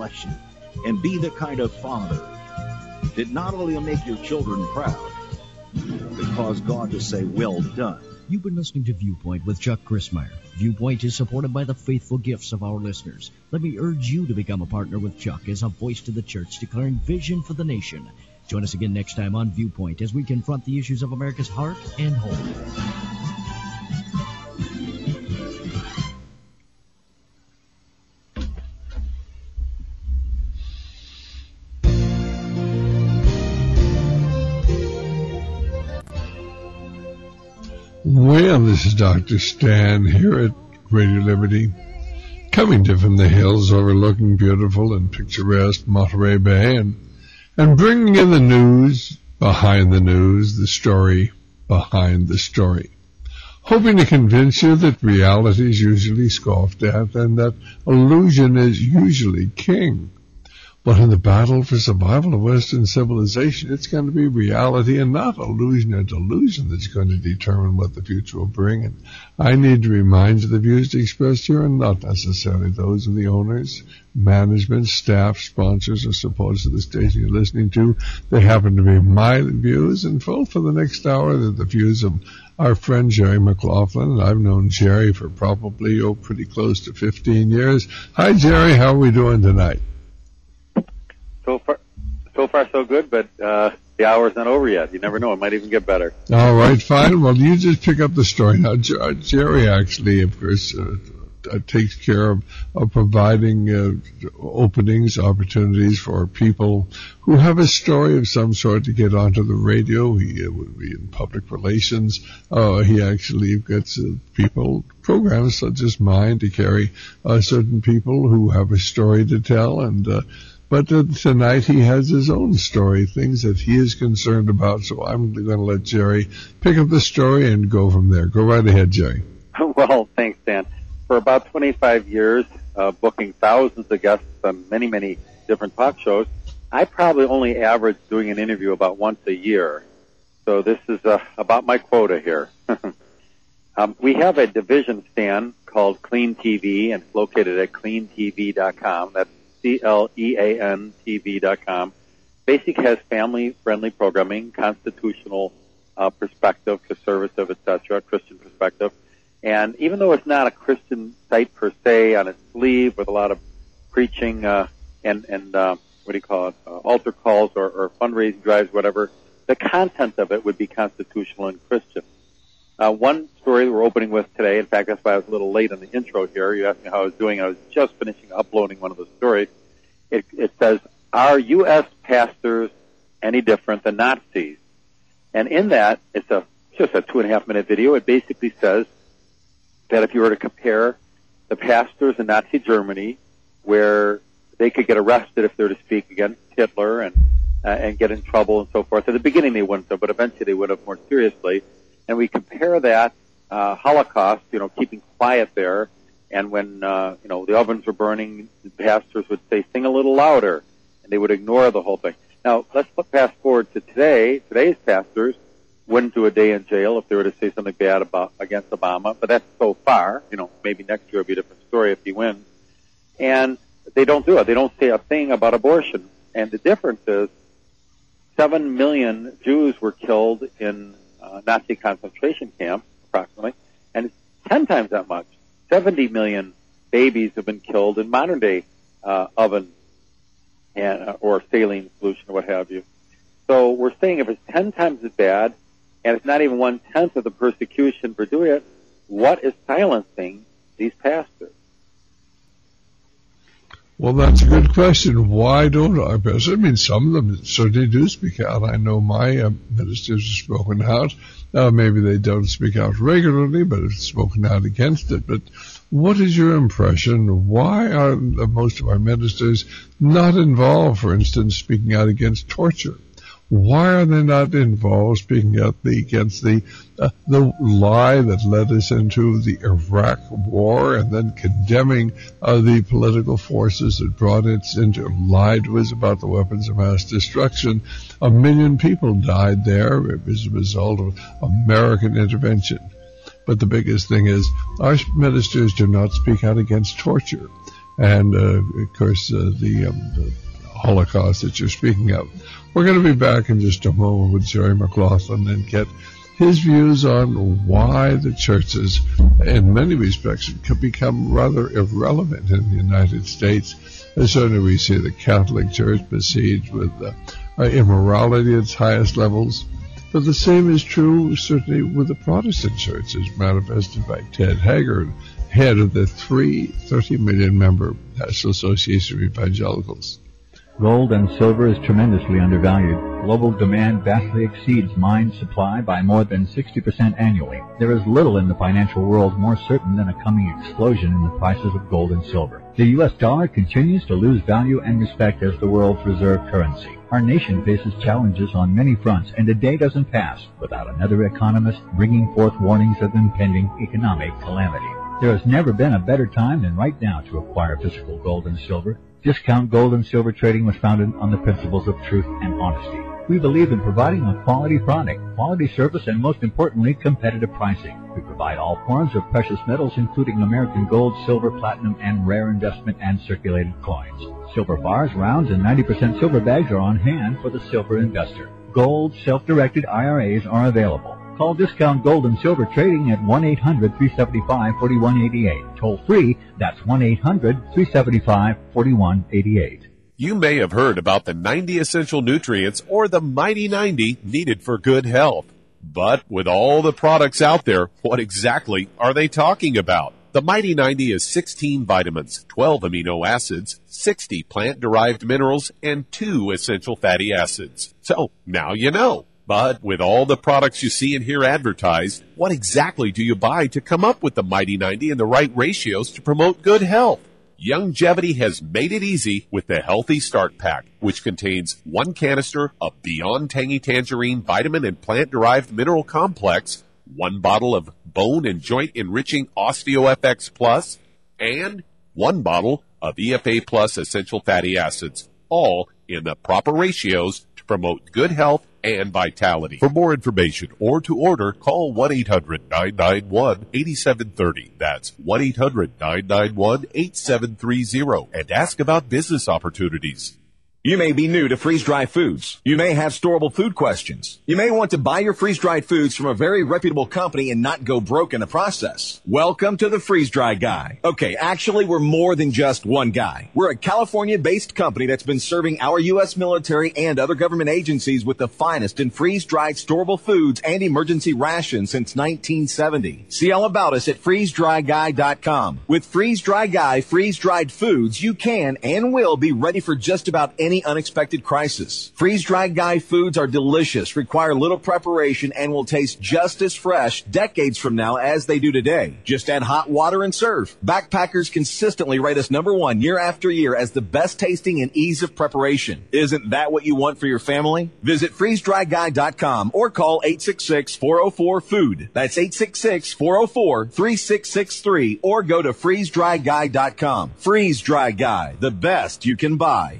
election and be the kind of father that not only will make your children proud, but cause God to say, well done. You've been listening to Viewpoint with Chuck Crismier. Viewpoint is supported by the faithful gifts of our listeners. Let me urge you to become a partner with Chuck as a voice to the church declaring vision for the nation. Join us again next time on Viewpoint as we confront the issues of America's heart and home. Well, this is Dr. Stan here at Radio Liberty, coming to from the hills overlooking beautiful and picturesque Monterey Bay, and bringing in the news behind the news, the story behind the story, hoping to convince you that reality is usually scoffed at and that illusion is usually king. But in the battle for survival of Western civilization, it's going to be reality and not illusion or delusion that's going to determine what the future will bring. And I need to remind you the views expressed here are not necessarily those of the owners, management, staff, sponsors, or supporters of the station you're listening to. They happen to be my views, and for the next hour, they're the views of our friend Jerry McLaughlin. And I've known Jerry for probably, pretty close to 15 years. Hi, Jerry. How are we doing tonight? So far, so good, but the hour's not over yet. You never know. It might even get better. All right, fine. Well, you just pick up the story. Now, Jerry actually, of course, takes care of providing openings, opportunities for people who have a story of some sort to get onto the radio. He would be in public relations. He actually gets programs such as mine to carry certain people who have a story to tell, and but tonight he has his own story, things that he is concerned about. So I'm going to let Jerry pick up the story and go from there. Go right ahead, Jerry. Well, thanks, Dan. For about 25 years, booking thousands of guests on many, many different talk shows, I probably only average doing an interview about once a year. So this is about my quota here. We have a division, Stan, called Clean TV, and it's located at cleantv.com. That's CLEANTV.com. Basic has family-friendly programming, constitutional perspective, conservative, etc., Christian perspective. And even though it's not a Christian site per se on its sleeve with a lot of preaching altar calls or fundraising drives, whatever, the content of it would be constitutional and Christian. One story we're opening with today, in fact, that's why I was a little late on the intro here. You asked me how I was doing. I was just finishing uploading one of the stories. It says, are U.S. pastors any different than Nazis? And in that, it's just a 2.5-minute video. It basically says that if you were to compare the pastors in Nazi Germany, where they could get arrested if they were to speak against Hitler and get in trouble and so forth. At the beginning they wouldn't have, but eventually they would have more seriously. And we compare that Holocaust, keeping quiet there, and when the ovens were burning, the pastors would say, "Sing a little louder," and they would ignore the whole thing. Now let's fast forward to today. Today's pastors wouldn't do a day in jail if they were to say something bad against Obama, but that's so far. Maybe next year will be a different story if he wins. And they don't do it. They don't say a thing about abortion. And the difference is 7 million Jews were killed in Nazi concentration camps, approximately, and it's 10 times that much. 70 million babies have been killed in modern-day oven or saline solution or what have you. So we're saying if it's 10 times as bad, and it's not even 1/10 of the persecution for doing it, what is silencing these pastors? Well, that's a good question. Why don't our pastors? I mean, some of them certainly do speak out. I know my ministers have spoken out. Maybe they don't speak out regularly, but have spoken out against it. But what is your impression? Why are most of our ministers not involved, for instance, speaking out against torture? Why are they not involved speaking out against the lie that led us into the Iraq war, and then condemning the political forces that brought it into, lied to us about the weapons of mass destruction? 1 million people died there as a result of American intervention. But the biggest thing is our ministers do not speak out against torture. and, of course, the Holocaust that you're speaking of. We're going to be back in just a moment with Jerry McLaughlin and get his views on why the churches, in many respects, could become rather irrelevant in the United States. Certainly we see the Catholic Church besieged with immorality at its highest levels. But the same is true, certainly, with the Protestant Church, as manifested by Ted Haggard, head of the 30 million member National Association of Evangelicals. Gold and silver is tremendously undervalued. Global demand vastly exceeds mine supply by more than 60% annually. There is little in the financial world more certain than a coming explosion in the prices of gold and silver. The U.S. dollar continues to lose value and respect as the world's reserve currency. Our nation faces challenges on many fronts, and a day doesn't pass without another economist bringing forth warnings of impending economic calamity. There has never been a better time than right now to acquire physical gold and silver. Discount Gold and Silver Trading was founded on the principles of truth and honesty. We believe in providing a quality product, quality service, and most importantly, competitive pricing. We provide all forms of precious metals, including American gold, silver, platinum, and rare investment and circulated coins. Silver bars, rounds, and 90% silver bags are on hand for the silver investor. Gold, self-directed IRAs are available. Call Discount Gold and Silver Trading at 1-800-375-4188. Toll free, that's 1-800-375-4188. You may have heard about the 90 essential nutrients or the Mighty 90 needed for good health. But with all the products out there, what exactly are they talking about? The Mighty 90 is 16 vitamins, 12 amino acids, 60 plant-derived minerals, and 2 essential fatty acids. So, now you know. But with all the products you see and hear advertised, what exactly do you buy to come up with the Mighty 90 and the right ratios to promote good health? Youngevity has made it easy with the Healthy Start Pack, which contains 1 canister of Beyond Tangy Tangerine Vitamin and Plant-Derived Mineral Complex, 1 bottle of Bone and Joint Enriching OsteoFX Plus, and 1 bottle of EFA Plus Essential Fatty Acids, all in the proper ratios to promote good health and vitality. For more information or to order, call 1-800-991-8730. That's 1-800-991-8730 and ask about business opportunities. You may be new to freeze-dried foods. You may have storable food questions. You may want to buy your freeze-dried foods from a very reputable company and not go broke in the process. Welcome to the Freeze-Dry Guy. Okay, actually, we're more than just one guy. We're a California-based company that's been serving our U.S. military and other government agencies with the finest in freeze-dried storable foods and emergency rations since 1970. See all about us at freezedryguy.com. With Freeze-Dry Guy freeze-dried foods, you can and will be ready for just about any unexpected crisis. Freeze-dried Guy foods are delicious, require little preparation, and will taste just as fresh decades from now as they do today. Just add hot water and serve. Backpackers consistently rate us #1 year after year as the best tasting and ease of preparation. Isn't that what you want for your family? Visit freezedryguy.com or call 866-404-FOOD. That's 866-404-3663 or go to freezedryguy.com. Freeze-Dry Guy, the best you can buy.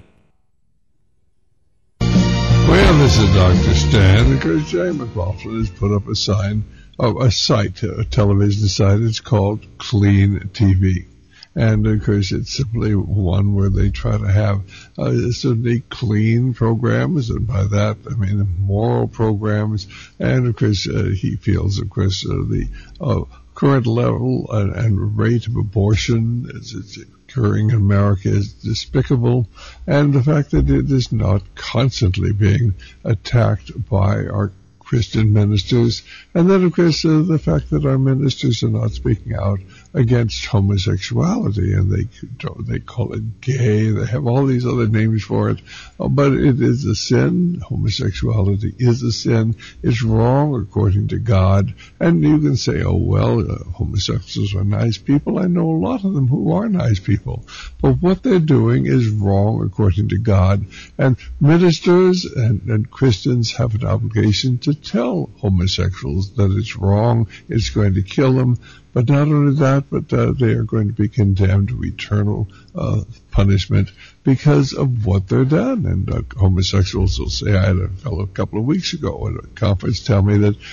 Well, this is Dr. Stan, because Jerry McLaughlin has put up a site, a television site. It's called Clean TV. And, of course, it's simply one where they try to have certainly clean programs, and by that I mean moral programs. And, of course, he feels, of course, the current level and rate of abortion it's occurring in America is despicable, and the fact that it is not constantly being attacked by our Christian ministers, and then, of course, the fact that our ministers are not speaking out against homosexuality, and they call it gay. They have all these other names for it, but it is a sin. Homosexuality is a sin. It's wrong according to God. And you can say, oh, well, homosexuals are nice people. I know a lot of them who are nice people. But what they're doing is wrong according to God. And ministers and Christians have an obligation to tell homosexuals that it's wrong, it's going to kill them. But not only that, but they are going to be condemned to eternal punishment because of what they're done. And homosexuals will say, I had a fellow a couple of weeks ago at a conference tell me that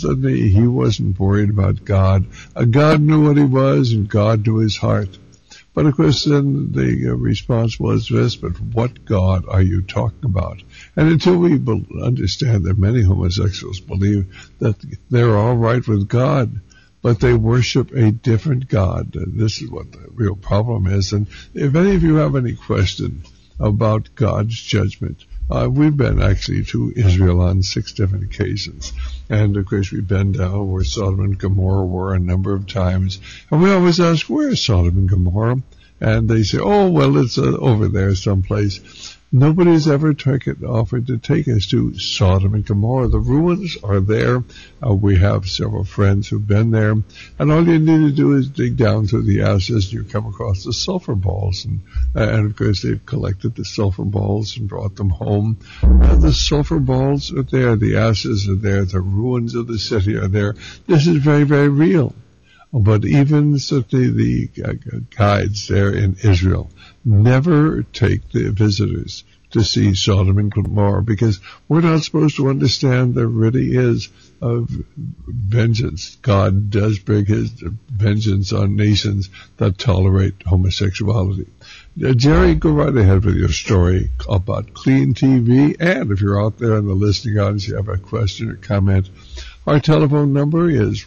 he wasn't worried about God. God knew what he was, and God knew his heart. But of course, then the response was this, but what God are you talking about? And until we understand that many homosexuals believe that they're all right with God, but they worship a different God. And this is what the real problem is. And if any of you have any question about God's judgment, we've been actually to Israel on 6 different occasions. And of course we've been down where Sodom and Gomorrah were a number of times. And we always ask, where is Sodom and Gomorrah? And they say, oh, well, it's over there someplace. Nobody's ever offered to take us to Sodom and Gomorrah. The ruins are there. We have several friends who've been there. And all you need to do is dig down through the ashes and you come across the sulfur balls. And of course, they've collected the sulfur balls and brought them home. And the sulfur balls are there. The ashes are there. The ruins of the city are there. This is very, very real. But even certainly the guides there in Israel never take the visitors to see Sodom and Gomorrah, because we're not supposed to understand there really is a vengeance. God does bring his vengeance on nations that tolerate homosexuality. Jerry, go right ahead with your story about Clean TV, and if you're out there in the listening audience, you have a question or comment, our telephone number is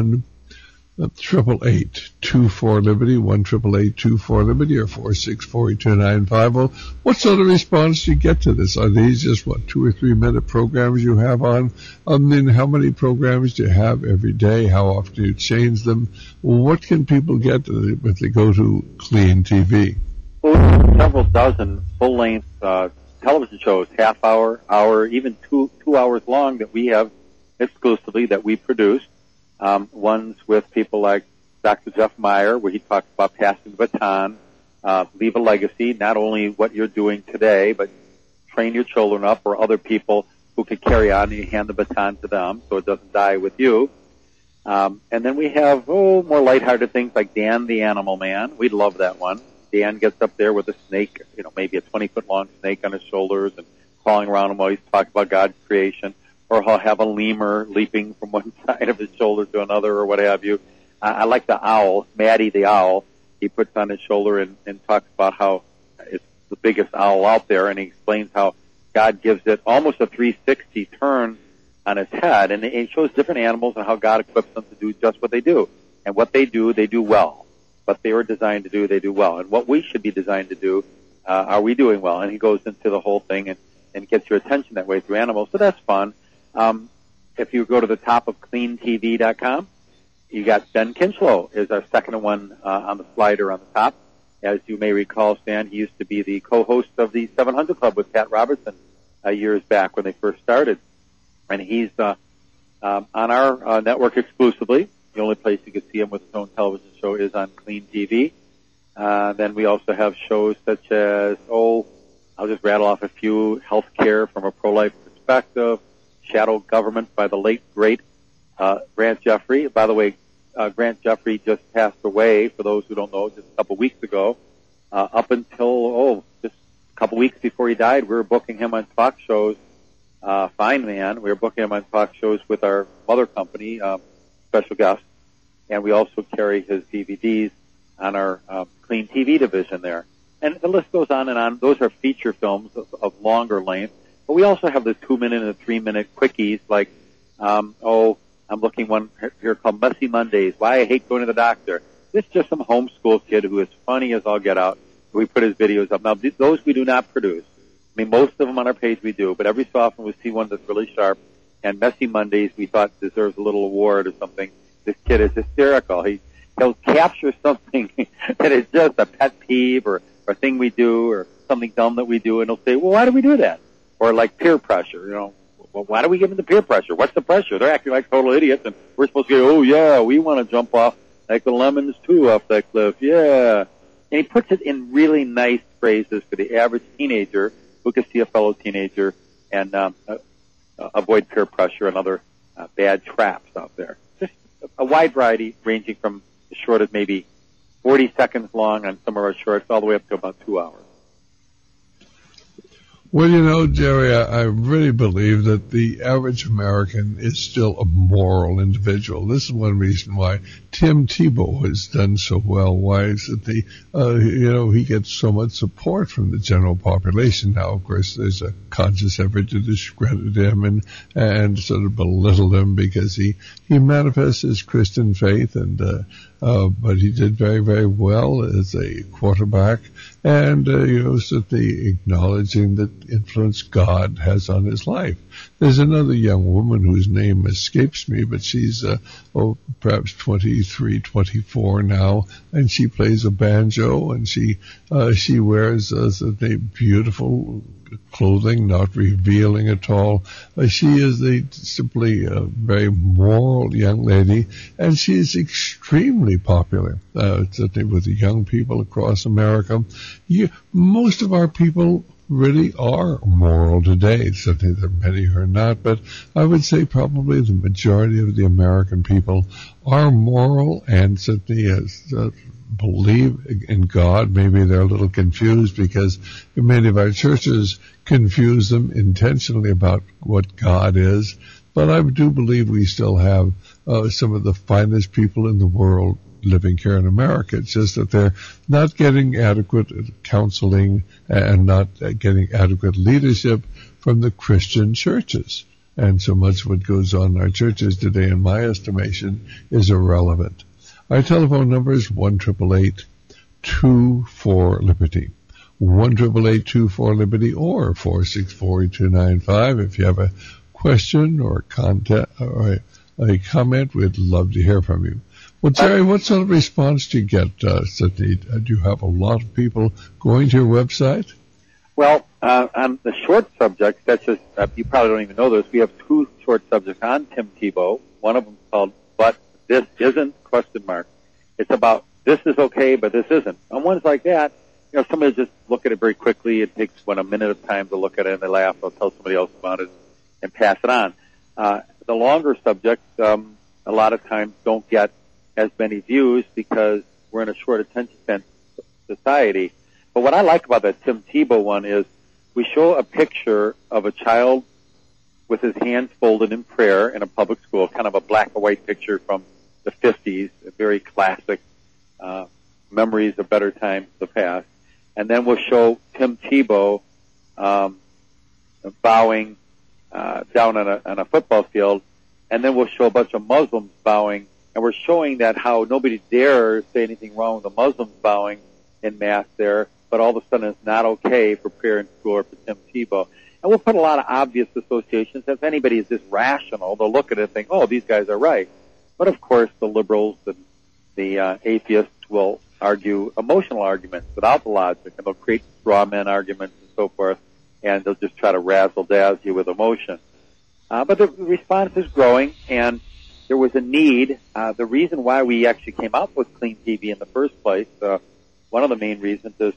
1-888-24-LIBERTY, 1-888-24-LIBERTY, or 464-2950. What sort of response do you get to this? Are these just, 2 or 3 minute programs you have on? I mean, how many programs do you have every day? How often do you change them? What can people get if they go to Clean TV? Well, we have several dozen full-length television shows, half hour, even two hours long that we have exclusively that we produce. Ones with people like Dr. Jeff Meyer, where he talks about passing the baton, leave a legacy, not only what you're doing today, but train your children up or other people who can carry on and you hand the baton to them so it doesn't die with you. And then we have, more lighthearted things like Dan the Animal Man. We love that one. Dan gets up there with a snake, maybe a 20-foot long snake on his shoulders and crawling around him while he's talking about God's creation. Or he'll have a lemur leaping from one side of his shoulder to another or what have you. I like the owl, Maddie the owl. He puts on his shoulder and talks about how it's the biggest owl out there, and he explains how God gives it almost a 360 turn on its head, and it shows different animals and how God equips them to do just what they do. And what they do well. What they were designed to do, they do well. And what we should be designed to do, are we doing well? And he goes into the whole thing and gets your attention that way through animals. So that's fun. If you go to the top of cleantv.com, you got Ben Kinchlow is our second one on the slider on the top. As you may recall, Stan, he used to be the co-host of the 700 Club with Pat Robertson years back when they first started. And he's on our network exclusively. The only place you can see him with his own television show is on Clean TV. Then we also have shows such as, I'll just rattle off a few, Healthcare from a Pro-Life Perspective, Shadow Government by the late, great Grant Jeffrey. By the way, Grant Jeffrey just passed away, for those who don't know, just a couple weeks ago. Up until, just a couple weeks before he died, we were booking him on talk shows. Fine man. We were booking him on talk shows with our mother company, special guest. And we also carry his DVDs on our Clean TV division there. And the list goes on and on. Those are feature films of longer length. But we also have the 2-minute and 3-minute quickies like, I'm looking one here called Messy Mondays, Why I Hate Going to the Doctor. This is just some homeschool kid who is funny as all get out. We put his videos up. Now, those we do not produce. I mean, most of them on our page we do, but every so often we see one that's really sharp. And Messy Mondays we thought deserves a little award or something. This kid is hysterical. He'll capture something that is just a pet peeve or a thing we do or something dumb that we do, and he'll say, well, why do we do that? Or like peer pressure, well, why do we give them the peer pressure? What's the pressure? They're acting like total idiots, and we're supposed to go, we want to jump off like the lemons too off that cliff, yeah. And he puts it in really nice phrases for the average teenager who can see a fellow teenager and avoid peer pressure and other bad traps out there. Just a wide variety, ranging from as short as maybe 40 seconds long on some of our shorts all the way up to about 2 hours. Well, you know, Jerry, I really believe that the average American is still a moral individual. This is one reason why Tim Tebow has done so well. Why is that he gets so much support from the general population now. Of course, there's a conscious effort to discredit him and sort of belittle him because he manifests his Christian faith, but he did very, very well as a quarterback, and certainly acknowledging the influence God has on his life. There's another young woman whose name escapes me, but she's perhaps 23, 24 now, and she plays a banjo, and she wears beautiful clothing, not revealing at all. She is simply a very moral young lady, and she is extremely popular, certainly with the young people across America. Most of our people really are moral today. Certainly there are many who are not, but I would say probably the majority of the American people are moral and certainly believe in God. Maybe they're a little confused because many of our churches confuse them intentionally about what God is. But I do believe we still have some of the finest people in the world living here in America. It's just that they're not getting adequate counseling and not getting adequate leadership from the Christian churches. And so much of what goes on in our churches today, in my estimation, is irrelevant. Our telephone number is 1-888-24-LIBERTY. 1-888-24-LIBERTY or 464-8295. If you have a question or a comment, we'd love to hear from you. Well, Jerry, what sort of response do you get, Sydney? Do you have a lot of people going to your website? Well, on the short subjects, that's just, you probably don't even know this, we have two short subjects on Tim Tebow. One of them is called, But This Isn't, ? It's about, this is okay, but this isn't. And one's like that, somebody just look at it very quickly. It takes a minute of time to look at it, and they laugh. They'll tell somebody else about it and pass it on. The longer subjects, a lot of times don't get as many views because we're in a short attention span society. But what I like about that Tim Tebow one is we show a picture of a child with his hands folded in prayer in a public school, kind of a black and white picture from the 50s, a very classic memories of better times of the past. And then we'll show Tim Tebow bowing down on a football field, and then we'll show a bunch of Muslims bowing, and we're showing that how nobody dares say anything wrong with the Muslims bowing in mass there, but all of a sudden it's not okay for prayer in school or for Tim Tebow. And we'll put a lot of obvious associations. If anybody is just rational, they'll look at it and think, oh, these guys are right. But of course, the liberals and the atheists will argue emotional arguments without the logic, and they'll create straw man arguments and so forth, and they'll just try to razzle-dazzle you with emotion. But the response is growing, and there was a need. The reason why we actually came out with Clean TV in the first place, one of the main reasons is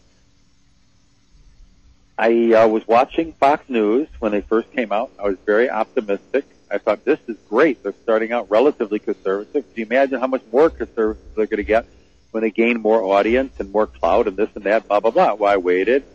I was watching Fox News when they first came out. I was very optimistic. I thought, this is great. They're starting out relatively conservative. Do you imagine how much more conservative they're going to get when they gain more audience and more clout and this and that, blah, blah, blah? Well, I waited.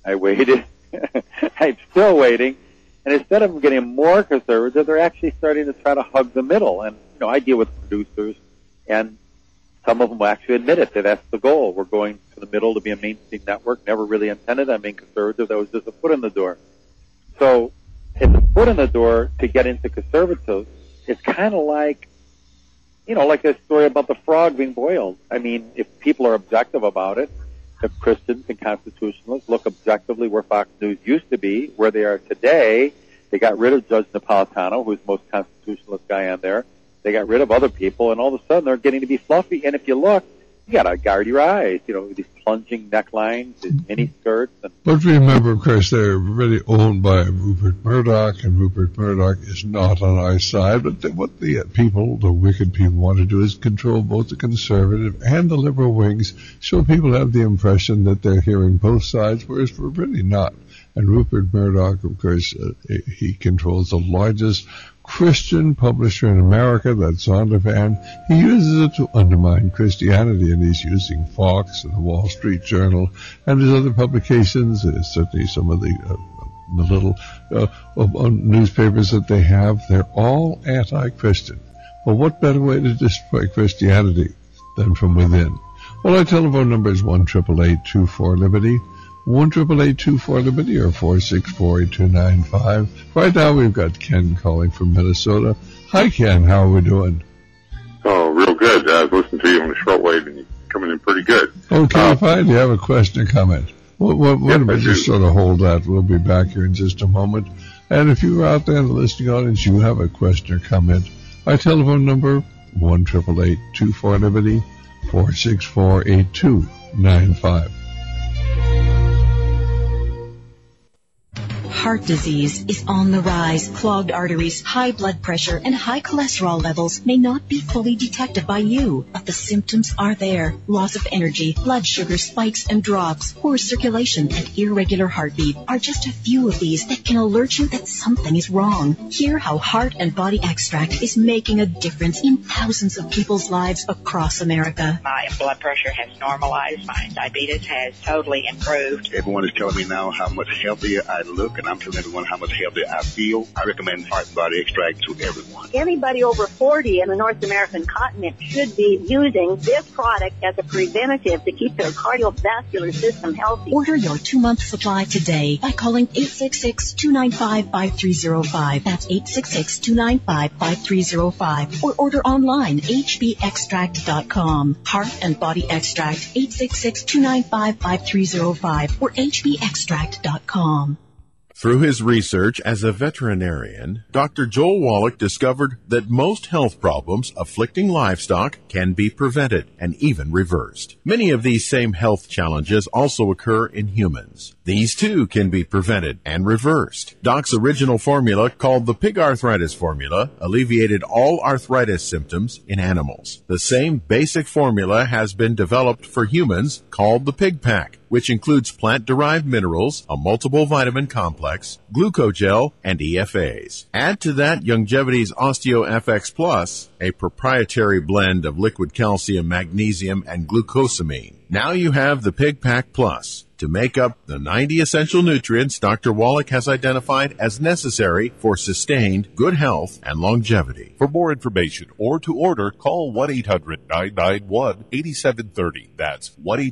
I'm still waiting. And instead of them getting more conservative, they're actually starting to try to hug the middle. And, I deal with producers, and some of them will actually admit it, that that's the goal. We're going to the middle to be a mainstream network. Never really intended on being conservative. That was just a foot in the door. So it's a foot in the door to get into conservative. It's kind of like, like that story about the frog being boiled. I mean, if people are objective about it, if Christians and constitutionalists look objectively where Fox News used to be, where they are today, they got rid of Judge Napolitano, who's the most constitutionalist guy on there. They got rid of other people, and all of a sudden they're getting to be fluffy. And if you look, you got to guard your eyes, these plunging necklines, these mini skirts. But remember, of course, they're really owned by Rupert Murdoch, and Rupert Murdoch is not on our side. But what the people, the wicked people, want to do is control both the conservative and the liberal wings, so people have the impression that they're hearing both sides, whereas we're really not. And Rupert Murdoch, of course, he controls the largest Christian publisher in America, that's Zondervan. He uses it to undermine Christianity, and he's using Fox and the Wall Street Journal and his other publications, certainly some of the the little newspapers that they have, they're all anti-Christian. Well, what better way to destroy Christianity than from within? Well, our telephone number is 1-888-24-LIBERTY, 1-888-24-LIBERTY, or 464-8295. Right now we've got Ken calling from Minnesota. Hi, Ken. How are we doing? Oh, real good. I was listening to you on the shortwave, and you're coming in pretty good. Okay, fine. Do you have a question or comment? Wait a minute, just sort of hold that. We'll be back here in just a moment. And if you're out there in the listening audience, you have a question or comment, our telephone number, 1-888-24-LIBERTY, 464-8295. Heart disease is on the rise. Clogged arteries, high blood pressure, and high cholesterol levels may not be fully detected by you, but the symptoms are there. Loss of energy, blood sugar spikes and drops, poor circulation, and irregular heartbeat are just a few of these that can alert you that something is wrong. Hear how Heart and Body Extract is making a difference in thousands of people's lives across America. My blood pressure has normalized. My diabetes has totally improved. Everyone is telling me now how much healthier I look, and I'm telling everyone how much healthier I feel. I recommend Heart and Body Extract to everyone. Anybody over 40 in the North American continent should be using this product as a preventative to keep their cardiovascular system healthy. Order your 2-month supply today by calling 866-295-5305. That's 866-295-5305. Or order online, hbextract.com. Heart and Body Extract, 866-295-5305 or hbextract.com. Through his research as a veterinarian, Dr. Joel Wallach discovered that most health problems afflicting livestock can be prevented and even reversed. Many of these same health challenges also occur in humans. These too can be prevented and reversed. Doc's original formula, called the Pig Arthritis Formula, alleviated all arthritis symptoms in animals. The same basic formula has been developed for humans, called the Pig Pack, which includes plant-derived minerals, a multiple vitamin complex, glucogel, and EFAs. Add to that Youngevity's OsteoFX Plus, a proprietary blend of liquid calcium, magnesium, and glucosamine. Now you have the Pig Pack Plus to make up the 90 essential nutrients Dr. Wallach has identified as necessary for sustained good health and longevity. For more information or to order, call 1-800-991-8730. That's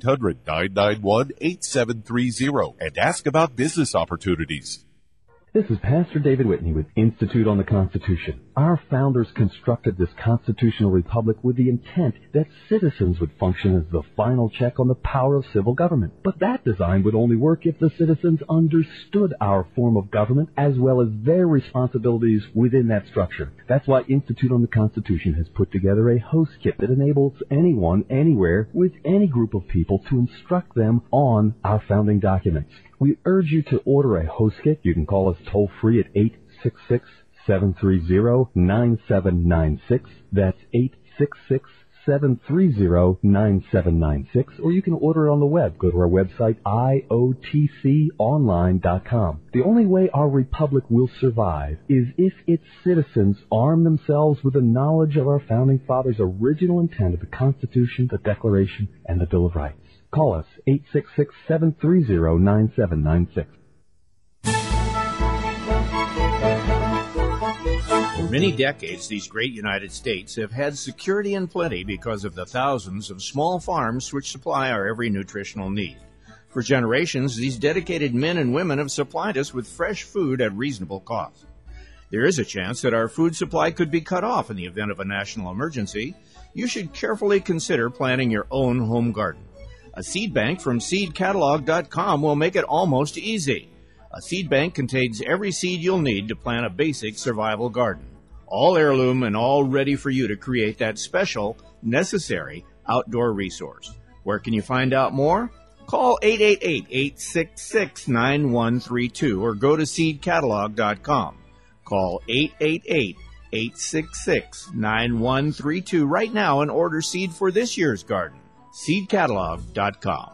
1-800-991-8730 and ask about business opportunities. This is Pastor David Whitney with Institute on the Constitution. Our founders constructed this constitutional republic with the intent that citizens would function as the final check on the power of civil government. But that design would only work if the citizens understood our form of government as well as their responsibilities within that structure. That's why Institute on the Constitution has put together a host kit that enables anyone, anywhere, with any group of people to instruct them on our founding documents. We urge you to order a host kit. You can call us toll-free at 866-730-9796. That's 866-730-9796. Or you can order it on the web. Go to our website, iotconline.com. The only way our republic will survive is if its citizens arm themselves with the knowledge of our founding fathers' original intent of the Constitution, the Declaration, and the Bill of Rights. Call us, 866-730-9796. For many decades, these great United States have had security and plenty because of the thousands of small farms which supply our every nutritional need. For generations, these dedicated men and women have supplied us with fresh food at reasonable cost. There is a chance that our food supply could be cut off in the event of a national emergency. You should carefully consider planting your own home garden. A seed bank from seedcatalog.com will make it almost easy. A seed bank contains every seed you'll need to plant a basic survival garden. All heirloom and all ready for you to create that special, necessary outdoor resource. Where can you find out more? Call 888-866-9132 or go to seedcatalog.com. Call 888-866-9132 right now and order seed for this year's garden. seedcatalog.com.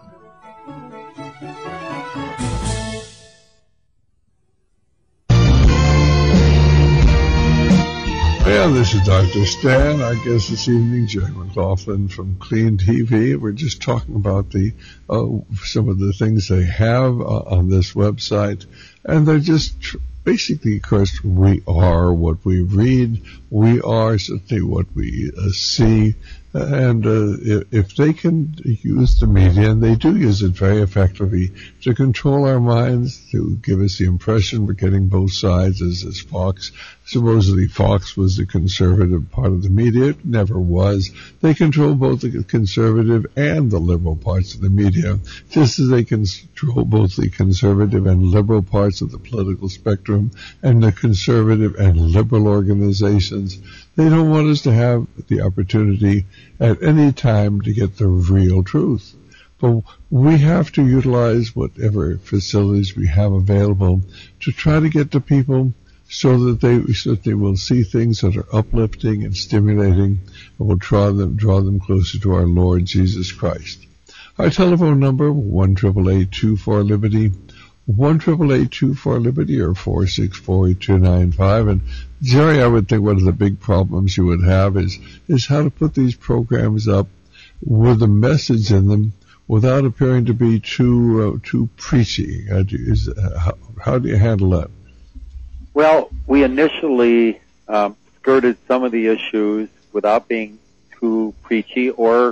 Well, this is Dr. Stan. Our guest this evening, Jerry McLaughlin from Clean TV. We're just talking about the some of the things they have on this website, and they're just basically, of course, we are what we read. We are certainly what we see. And if they can use the media, and they do use it very effectively, to control our minds, to give us the impression we're getting both sides, as Fox, supposedly Fox was the conservative part of the media. It never was. They control both the conservative and the liberal parts of the media, just as they control both the conservative and liberal parts of the political spectrum and the conservative and liberal organizations. They don't want us to have the opportunity at any time to get the real truth. But we have to utilize whatever facilities we have available to try to get to people so that they will see things that are uplifting and stimulating and will draw them closer to our Lord Jesus Christ. Our telephone number, 1-888-24-LIBERTY, 1-888-24-LIBERTY, or 464-8295. And Jerry, I would think one of the big problems you would have is how to put these programs up with a message in them without appearing to be too preachy. How do you handle that? Well, we initially skirted some of the issues without being too preachy or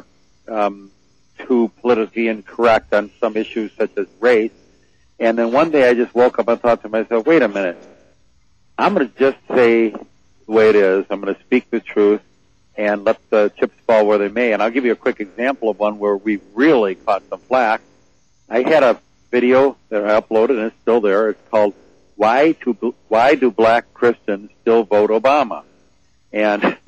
too politically incorrect on some issues such as race. And then one day I just woke up and thought to myself, wait a minute, I'm going to just say the way it is. I'm going to speak the truth and let the chips fall where they may. And I'll give you a quick example of one where we really caught some flack. I had a video that I uploaded, and it's still there. It's called Why Do Black Christians Still Vote Obama? And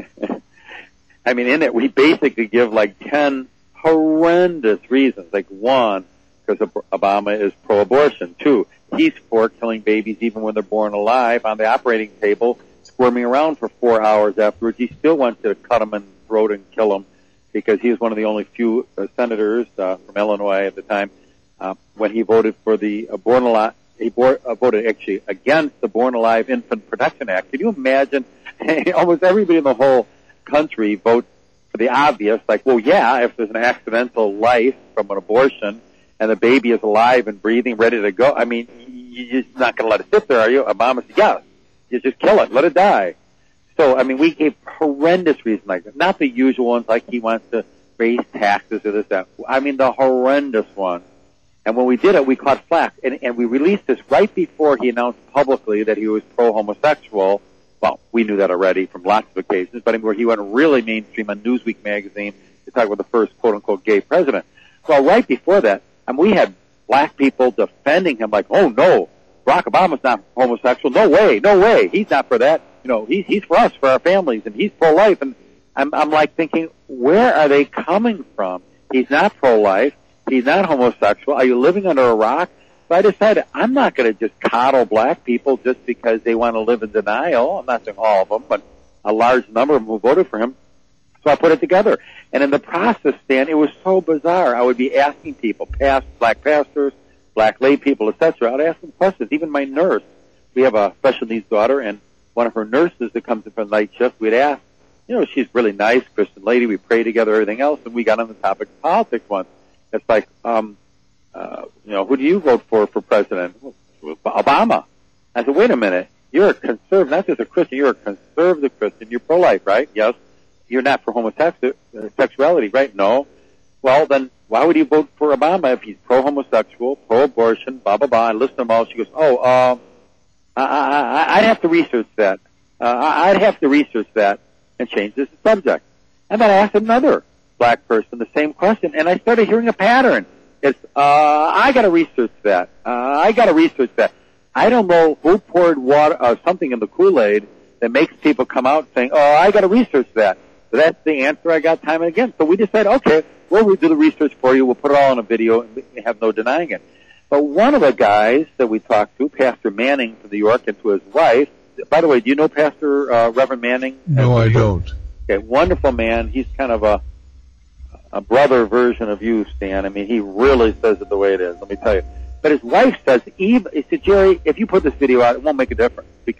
I mean, in it, we basically give like 10 horrendous reasons. Like, one, because Obama is pro-abortion. 2, he's for killing babies even when they're born alive on the operating table, squirming around for 4 hours afterwards. He still wants to cut them in the throat and kill them because he was one of the only few senators from Illinois at the time when he voted for the born alive. He voted actually against the Born Alive Infant Protection Act. Can you imagine? Almost everybody in the whole country votes for the obvious, like, well, yeah, if there's an accidental life from an abortion and the baby is alive and breathing, ready to go, I mean, you're just not going to let it sit there, are you? Obama said, yes, you just kill it, let it die. So, I mean, we gave horrendous reasons like that. Not the usual ones like he wants to raise taxes or this, that. I mean, the horrendous ones. And when we did it, we caught flack. And we released this right before he announced publicly that he was pro-homosexual. Well, we knew that already from lots of occasions, but where he went really mainstream on Newsweek magazine to talk about the first quote-unquote gay president. Well, right before that, we had black people defending him like, oh, no, Barack Obama's not homosexual. No way. He's not for that. You know, he's for us, for our families, and he's pro-life. And I'm like thinking, where are they coming from? He's not pro-life. He's not homosexual. Are you living under a rock? So I decided I'm not going to just coddle black people just because they want to live in denial. I'm not saying all of them, but a large number of them who voted for him. So I put it together. And in the process, Stan, it was so bizarre. I would be asking people, black pastors, black lay people, etc. I'd ask them questions. Even my nurse, we have a special needs daughter, and one of her nurses that comes in for the night shift, we'd ask, you know, she's really nice, Christian lady. We pray together, everything else, and we got on the topic of politics once. It's like, you know, who do you vote for president? Obama. I said, wait a minute. You're a conservative, not just a Christian. You're a conservative Christian. You're pro-life, right? Yes. You're not for homosexuality, right? No. Well, then why would you vote for Obama if he's pro-homosexual, pro-abortion, blah, blah, blah? I listen to them all. She goes, I'd have to research that. I'd have to research that and change this subject. And then I asked another black person the same question, and I started hearing a pattern. It's, I gotta research that. I don't know who poured water, something in the Kool-Aid that makes people come out saying, I gotta research that. So that's the answer I got time and again. So we decided, okay, we'll do the research for you. We'll put it all on a video and we have no denying it. But one of the guys that we talked to, Pastor Manning from New York, and to his wife, by the way, do you know Pastor, Reverend Manning? No, I don't. Okay, wonderful man. He's kind of a brother version of you, Stan. I mean, he really says it the way it is, let me tell you. But his wife says, he said, Jerry, if you put this video out, it won't make a difference because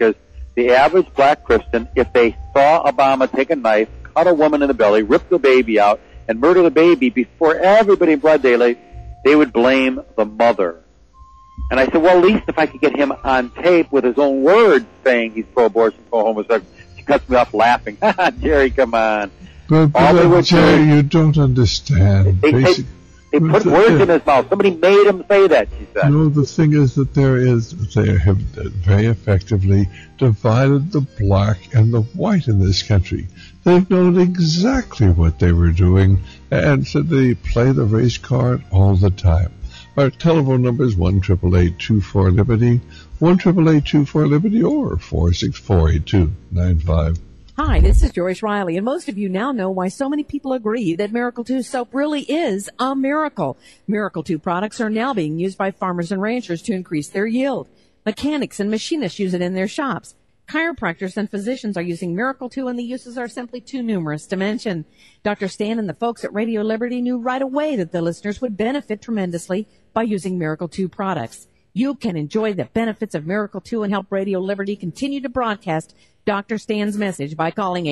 the average black Christian, if they saw Obama take a knife, cut a woman in the belly, rip the baby out, and murder the baby before everybody in broad daylight, they would blame the mother. And I said, well, at least if I could get him on tape with his own words saying he's pro-abortion, pro-homosexual. She cuts me off laughing. Jerry, come on. But Jerry, you don't understand. They put words in his mouth. Somebody made him say that, she said. No, the thing is that they have very effectively divided the black and the white in this country. They've known exactly what they were doing, and so they play the race card all the time. Our telephone number is 1-888-24-LIBERTY, 1-888-24-LIBERTY, or 464-8295. Hi, this is Joyce Riley, and most of you now know why so many people agree that Miracle 2 soap really is a miracle. Miracle 2 products are now being used by farmers and ranchers to increase their yield. Mechanics and machinists use it in their shops. Chiropractors and physicians are using Miracle 2, and the uses are simply too numerous to mention. Dr. Stan and the folks at Radio Liberty knew right away that the listeners would benefit tremendously by using Miracle 2 products. You can enjoy the benefits of Miracle 2 and help Radio Liberty continue to broadcast Dr. Stan's message by calling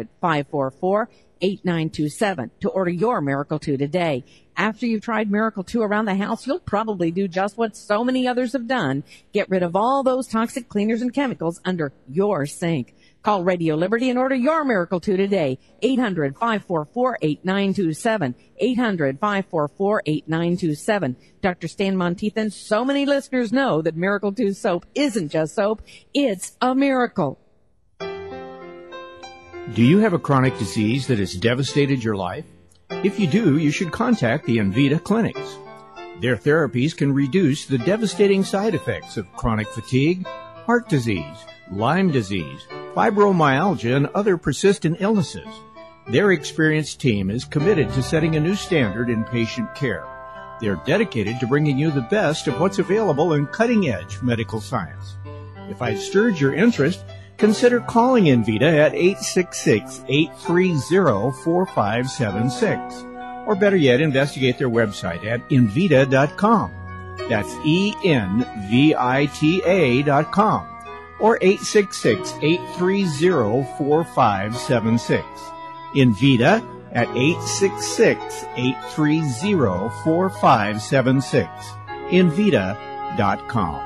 800-544-8927 to order your Miracle 2 today. After you've tried Miracle 2 around the house, you'll probably do just what so many others have done. Get rid of all those toxic cleaners and chemicals under your sink. Call Radio Liberty and order your Miracle 2 today. 800-544-8927. 800-544-8927. Dr. Stan Monteith and so many listeners know that Miracle 2 soap isn't just soap. It's a miracle. Do you have a chronic disease that has devastated your life? If you do, you should contact the Envita clinics. Their therapies can reduce the devastating side effects of chronic fatigue, heart disease, Lyme disease, fibromyalgia, and other persistent illnesses. Their experienced team is committed to setting a new standard in patient care. They're dedicated to bringing you the best of what's available in cutting-edge medical science. If I've stirred your interest, consider calling Envita at 866-830-4576. Or better yet, investigate their website at Envita.com. That's ENVITA.com. Or 866-830-4576. Envita at 866-830-4576. Envita.com.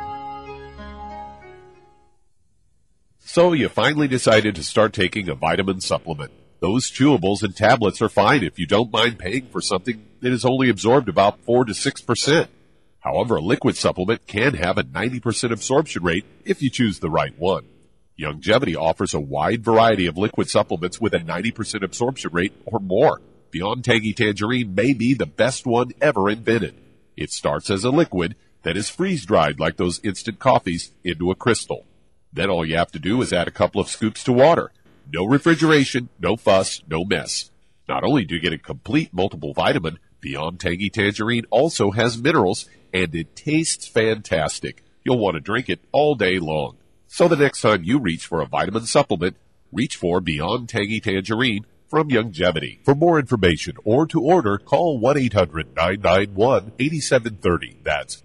So you finally decided to start taking a vitamin supplement. Those chewables and tablets are fine if you don't mind paying for something that is only absorbed about 4 to 6%. However, a liquid supplement can have a 90% absorption rate if you choose the right one. Youngevity offers a wide variety of liquid supplements with a 90% absorption rate or more. Beyond Tangy Tangerine may be the best one ever invented. It starts as a liquid that is freeze-dried like those instant coffees into a crystal. Then all you have to do is add a couple of scoops to water. No refrigeration, no fuss, no mess. Not only do you get a complete multiple vitamin, Beyond Tangy Tangerine also has minerals, and it tastes fantastic. You'll want to drink it all day long. So the next time you reach for a vitamin supplement, reach for Beyond Tangy Tangerine from Youngevity. For more information or to order, call 1-800-991-8730. That's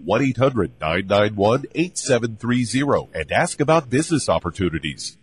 1-800-991-8730 and ask about business opportunities.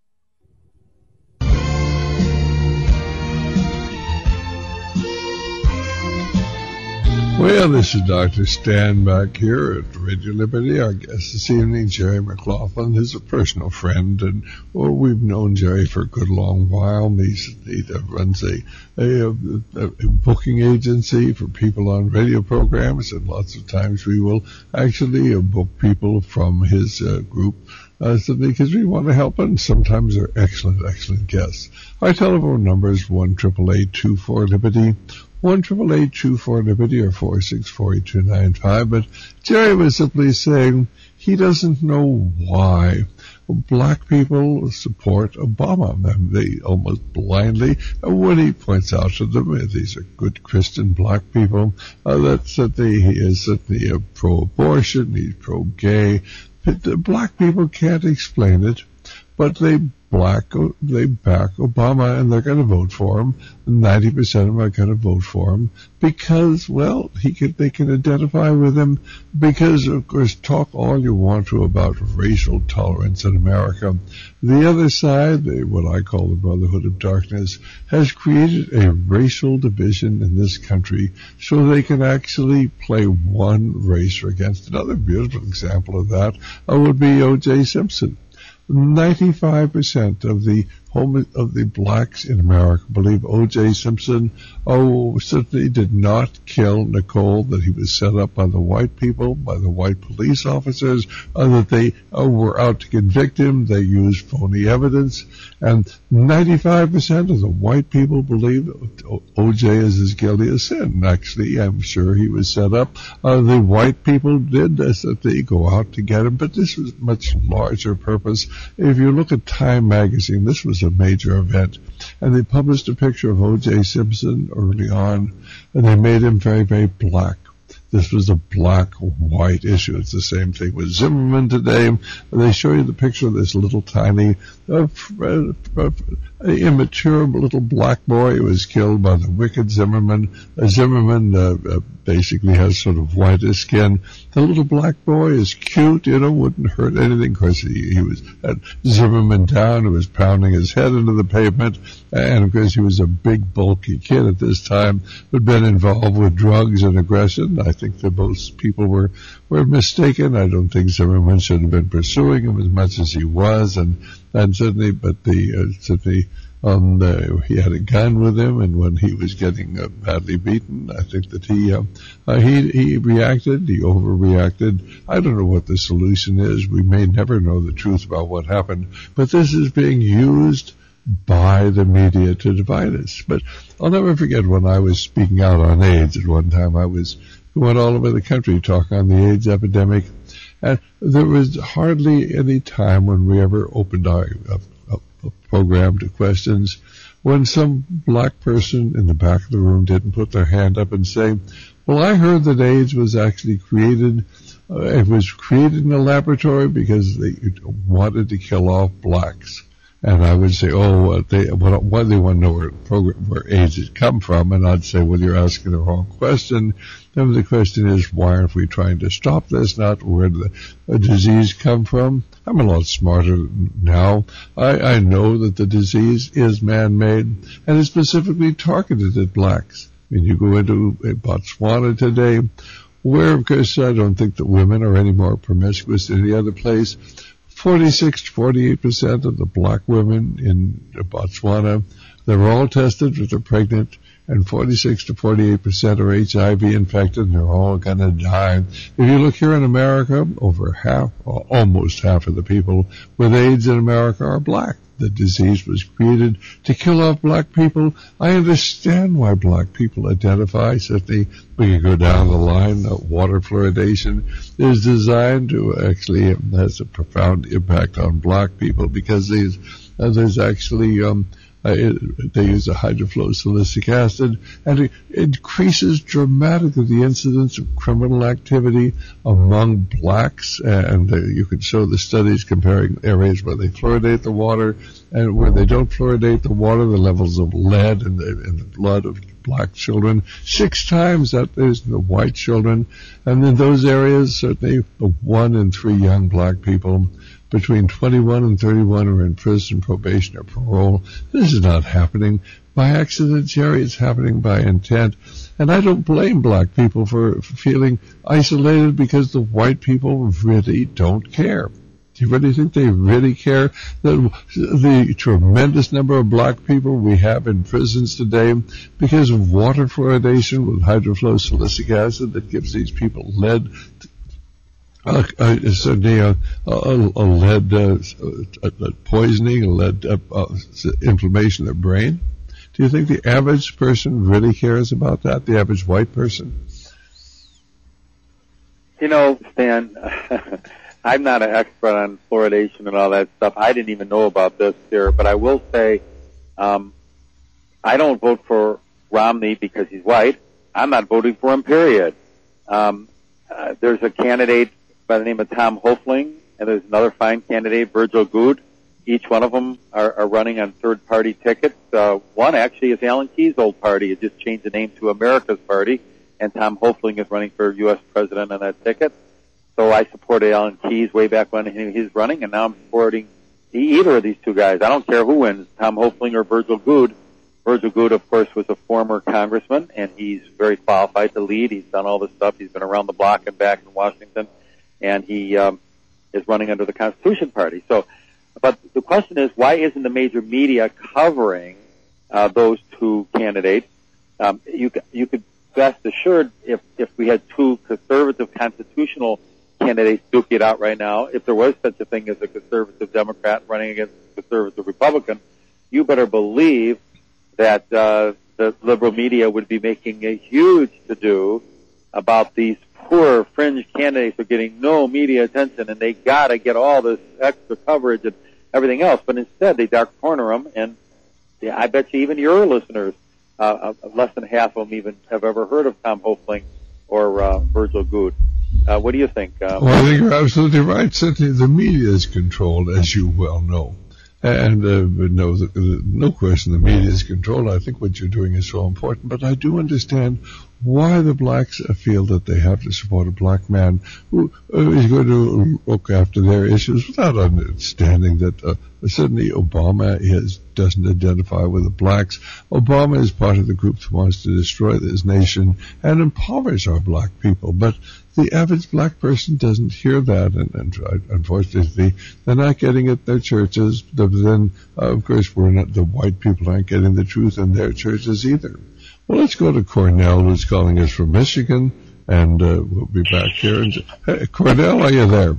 Well, this is Dr. Stan back here at Radio Liberty. Our guest this evening, Jerry McLaughlin, is a personal friend, and we've known Jerry for a good long while. He runs a booking agency for people on radio programs, and lots of times we will actually book people from his group because we want to help, and sometimes they're excellent guests. Our telephone number is 1-888-24-LIBERTY. 1-888-24-LIBERTY or 464-8295. But Jerry was simply saying he doesn't know why black people support Obama. They almost blindly, when he points out to them, these are good Christian black people, he is certainly pro-abortion, he's pro-gay. But the black people can't explain it. but they back Obama, and they're going to vote for him. 90% of them are going to vote for him because, well, they can identify with him because, of course, talk all you want to about racial tolerance in America. The other side, what I call the Brotherhood of Darkness, has created a racial division in this country so they can actually play one race against another. Beautiful example of that would be O.J. Simpson. 95% of the blacks in America believe O.J. Simpson certainly did not kill Nicole, that he was set up by the white people, by the white police officers, that they were out to convict him. They used phony evidence, and 95% of the white people believe O.J. is as guilty as sin. Actually, I'm sure he was set up. The white people did they go out to get him, but this was much larger purpose. If you look at Time magazine, this was a major event, and they published a picture of O.J. Simpson early on, and they made him very, very black. This was a black-white issue. It's the same thing with Zimmerman today. They show you the picture of this little tiny, immature little black boy who was killed by the wicked Zimmerman. Zimmerman basically has sort of whitish skin. The little black boy is cute, wouldn't hurt anything. Of course, he was at Zimmerman down, who was pounding his head into the pavement, and of course he was a big, bulky kid at this time, who'd been involved with drugs and aggression. I think that both people were mistaken. I don't think Zimmerman should have been pursuing him as much as he was, and certainly, but he had a gun with him, and when he was getting badly beaten, I think that he reacted, he overreacted. I don't know what the solution is. We may never know the truth about what happened, but this is being used by the media to divide us. But I'll never forget when I was speaking out on AIDS at one time. I went all over the country talking on the AIDS epidemic, and there was hardly any time when we ever opened our program to questions when some black person in the back of the room didn't put their hand up and say, well, I heard that AIDS was actually created. It was created in a laboratory because they wanted to kill off blacks. And I would say, they want to know where AIDS had come from. And I'd say, well, you're asking the wrong question. Then the question is, why aren't we trying to stop this? Not where did the disease come from? I'm a lot smarter now. I know that the disease is man-made, and it's specifically targeted at blacks. I mean, you go into Botswana today, where, of course, I don't think that women are any more promiscuous than any other place. 46 to 48% of the black women in Botswana, they're all tested if they're pregnant, and 46 to 48% are HIV infected, and they're all going to die. If you look here in America, almost half of the people with AIDS in America are black. The disease was created to kill off black people. I understand why black people identify. Certainly, we can go down the line. Water fluoridation is designed to actually has a profound impact on black people because there's actually they use a hydrofluosilicic acid, and it increases dramatically the incidence of criminal activity among blacks. And you can show the studies comparing areas where they fluoridate the water and where they don't fluoridate the water, the levels of lead in the blood of black children, 6 times that is in the white children. And in those areas, certainly 1 in 3 young black people between 21 and 31 are in prison, probation, or parole. This is not happening by accident, Jerry. It's happening by intent. And I don't blame black people for feeling isolated because the white people really don't care. Do you really think they really care? The tremendous number of black people we have in prisons today because of water fluoridation with hydrofluosilicic acid that gives these people lead, certainly a lead poisoning, a lead inflammation of the brain. Do you think the average person really cares about that, the average white person? Stan, I'm not an expert on fluoridation and all that stuff. I didn't even know about this here, but I will say I don't vote for Romney because he's white. I'm not voting for him, period. There's a candidate by the name of Tom Hoefling, and there's another fine candidate, Virgil Good. Each one of them are running on third-party tickets. One actually is Alan Keyes' old party. It just changed the name to America's Party, and Tom Hoefling is running for U.S. president on that ticket. So I supported Alan Keyes way back when he was running, and now I'm supporting either of these two guys. I don't care who wins, Tom Hoefling or Virgil Goode. Virgil Goode, of course, was a former congressman, and he's very qualified to lead. He's done all this stuff. He's been around the block and back in Washington, and he is running under the Constitution Party. So, but the question is, why isn't the major media covering those two candidates? You could best assured, if we had two conservative constitutional candidates duke it out right now, if there was such a thing as a conservative Democrat running against a conservative Republican, you better believe that the liberal media would be making a huge to-do about these poor fringe candidates who are getting no media attention, and they got to get all this extra coverage and everything else. But instead, they dark corner them, and I bet you even your listeners, less than half of them even have ever heard of Tom Hoefling or Virgil Goode. What do you think? Well, I think you're absolutely right. Certainly the media is controlled, as you well know. And no question the media is controlled. I think what you're doing is so important. But I do understand why the blacks feel that they have to support a black man who is going to look after their issues without understanding that certainly Obama doesn't identify with the blacks. Obama is part of the group that wants to destroy this nation and impoverish our black people. But the average black person doesn't hear that, and unfortunately, they're not getting it in their churches. Then, of course, the white people aren't getting the truth in their churches either. Well, let's go to Cornell, who's calling us from Michigan, and we'll be back here. Hey, Cornell, are you there?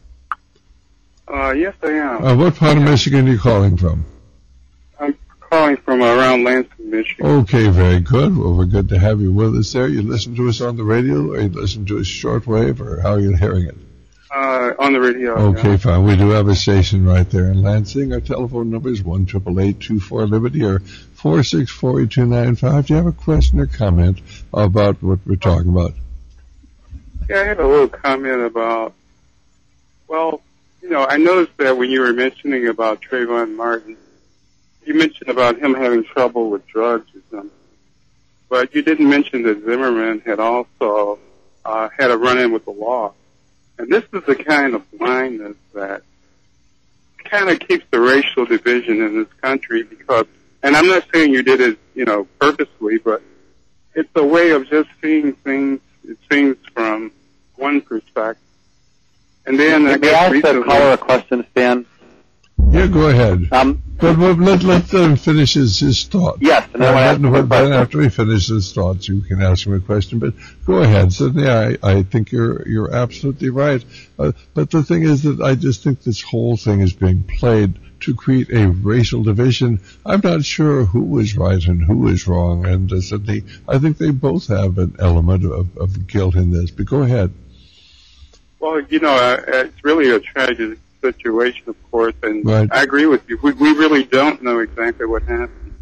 Yes, I am. What part of Michigan are you calling from? I'm calling from around Lansing, Michigan. Okay, very good. Well, we're good to have you with us there. You listen to us on the radio, or you listen to us shortwave, or how are you hearing it? On the radio. Okay, yeah. fine. We do have a station right there in Lansing. Our telephone number is 1-888-24-LIBERTY or 464-8295. Do you have a question or comment about what we're talking about? Yeah, I had a little comment about, well, I noticed that when you were mentioning about Trayvon Martin, you mentioned about him having trouble with drugs or something. But you didn't mention that Zimmerman had also had a run-in with the law. And this is the kind of blindness that kind of keeps the racial division in this country because, and I'm not saying you did it, purposely, but it's a way of just seeing things, it seems, from one perspective. And then May I ask the caller a question, Stan? Yeah, go ahead. But let him finish his thought. Yes, and then after he finishes his thoughts, you can ask him a question. But go ahead. Certainly, I think you're absolutely right. But the thing is that I just think this whole thing is being played to create a racial division. I'm not sure who was right and who was wrong, and certainly I think they both have an element of guilt in this. But go ahead. Well, it's really a tragic situation, of course, and right. I agree with you. We really don't know exactly what happened.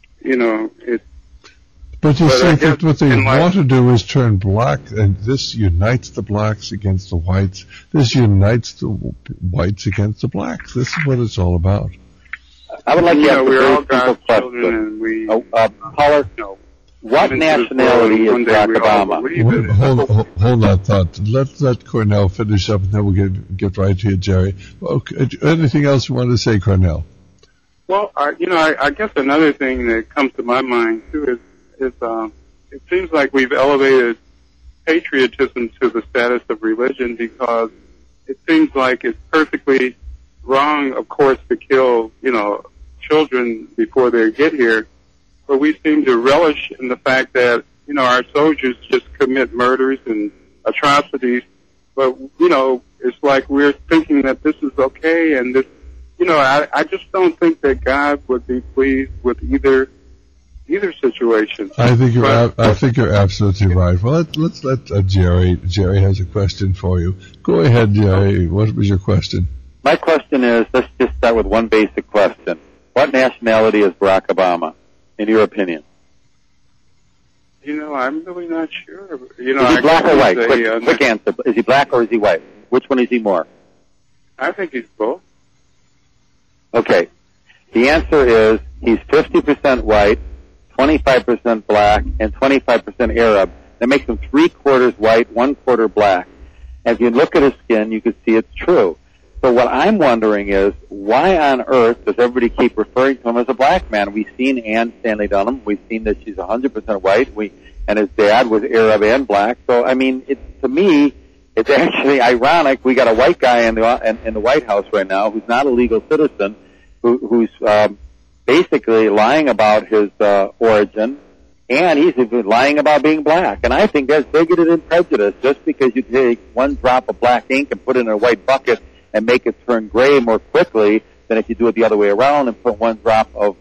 But you see, what they want to do is turn black, and this unites the blacks against the whites. This unites the whites against the blacks. This is what it's all about. I would like to ask we're all God's children, and we... caller, what nationality is Barack Obama? Hold that thought. Let Cornell finish up, and then we'll get right to you, Jerry. Okay. Anything else you want to say, Cornell? Well, I guess another thing that comes to my mind too is it seems like we've elevated patriotism to the status of religion because it seems like it's perfectly wrong, of course, to kill children before they get here. But we seem to relish in the fact that, our soldiers just commit murders and atrocities. But, it's like we're thinking that this is okay. And this, I just don't think that God would be pleased with either situation. I think you're absolutely right. Well, let's let Jerry. Jerry has a question for you. Go ahead, Jerry. What was your question? My question is, let's just start with one basic question. What nationality is Barack Obama, in your opinion? I'm really not sure. Is he black or white? Quick answer. Is he black or is he white? Which one is he more? I think he's both. Okay. The answer is he's 50% white, 25% black, and 25% Arab. That makes him 3/4 white, 1/4 black. As you look at his skin, you can see it's true. So what I'm wondering is, why on earth does everybody keep referring to him as a black man? We've seen Anne Stanley Dunham. We've seen that she's 100% white. And his dad was Arab and black. So, I mean, to me, it's actually ironic. We got a white guy in the White House right now who's not a legal citizen, who's basically lying about his origin, and he's even lying about being black. And I think that's bigoted and prejudice. Just because you take one drop of black ink and put it in a white bucket and make it turn gray more quickly than if you do it the other way around and put one drop of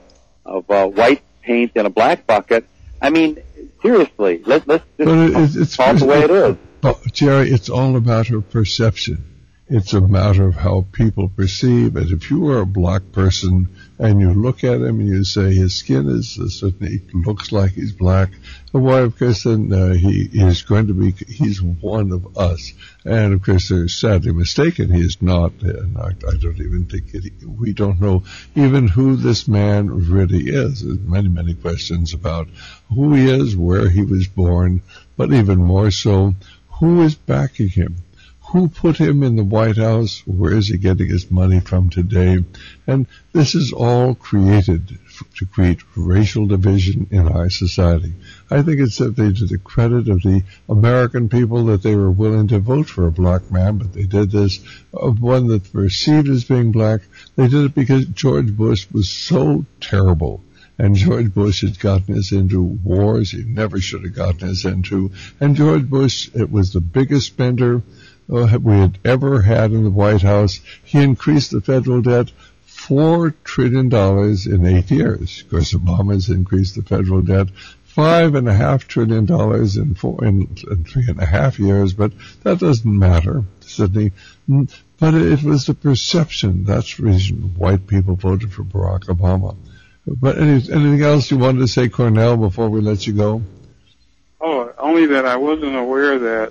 white paint in a black bucket. I mean, seriously, let's just call it the way it is. But, Jerry, it's all about her perception. It's a matter of how people perceive it. If you are a black person and you look at him and you say his skin is certainly looks like he's black, well, of course, then he is going to be, he's one of us. And of course, they're sadly mistaken. He is not. And I don't even think we don't know even who this man really is. There's many, many questions about who he is, where he was born, but even more so, who is backing him? Who put him in the White House? Where is he getting his money from today? And this is all created to create racial division in our society. I think it's simply to the credit of the American people that they were willing to vote for a black man, but they did this, one that perceived as being black. They did it because George Bush was so terrible. And George Bush had gotten us into wars he never should have gotten us into. And George Bush, it was the biggest spender we had ever had in the White House. He increased the federal debt $4 trillion in 8 years. Of course, Obama's increased the federal debt $5.5 trillion in 3.5 years, but that doesn't matter, Sydney. But it was the perception. That's the reason white people voted for Barack Obama. But anything else you wanted to say, Cornell, before we let you go? Oh, only that I wasn't aware that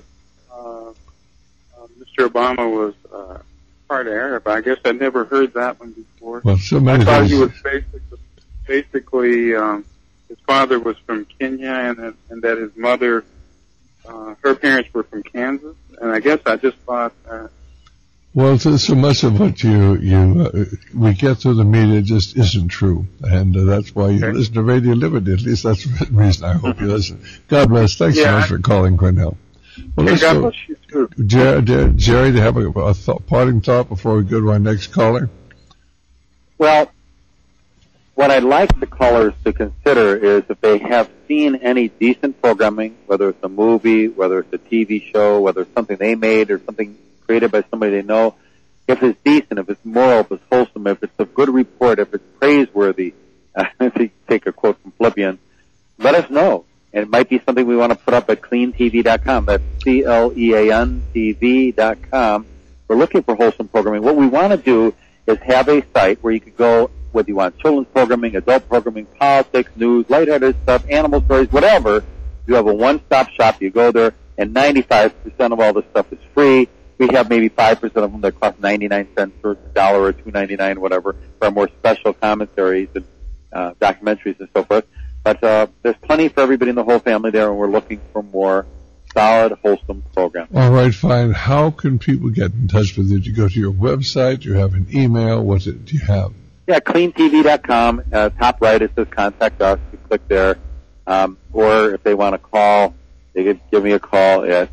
Mr. Obama was part Arab. I guess I never heard that one before. Well, so many I thought things. he was basically his father was from Kenya, and that his mother, her parents were from Kansas. And I guess I just thought that. Well, so much of what we get through the media just isn't true, and that's why you listen to Radio Liberty. At least that's the reason I hope you listen. God bless. Thanks so much for calling, Cornell. Well, let's God go. bless you too. Jerry, do you have a parting thought before we go to our next caller? Well, what I'd like the callers to consider is if they have seen any decent programming, whether it's a movie, whether it's a TV show, whether it's something they made or something created by somebody they know, if it's decent, if it's moral, if it's wholesome, if it's a good report, if it's praiseworthy, to take a quote from Philippians, let us know. And it might be something we want to put up at cleantv.com. That's CLEANTV.com. We're looking for wholesome programming. What we want to do is have a site where you could go, whether you want children's programming, adult programming, politics, news, lighthearted stuff, animal stories, whatever. You have a one-stop shop. You go there, and 95% of all this stuff is free. We have maybe 5% of them that cost 99 cents or $1 or $2.99, whatever, for our more special commentaries and documentaries and so forth. But there's plenty for everybody in the whole family there, and we're looking for more solid, wholesome programs. All right, fine. How can people get in touch with you? Do you go to your website? Do you have an email? What do you have? Yeah, cleantv.com. Top right, it says Contact Us. You click there. Or if they want to call, they could give me a call at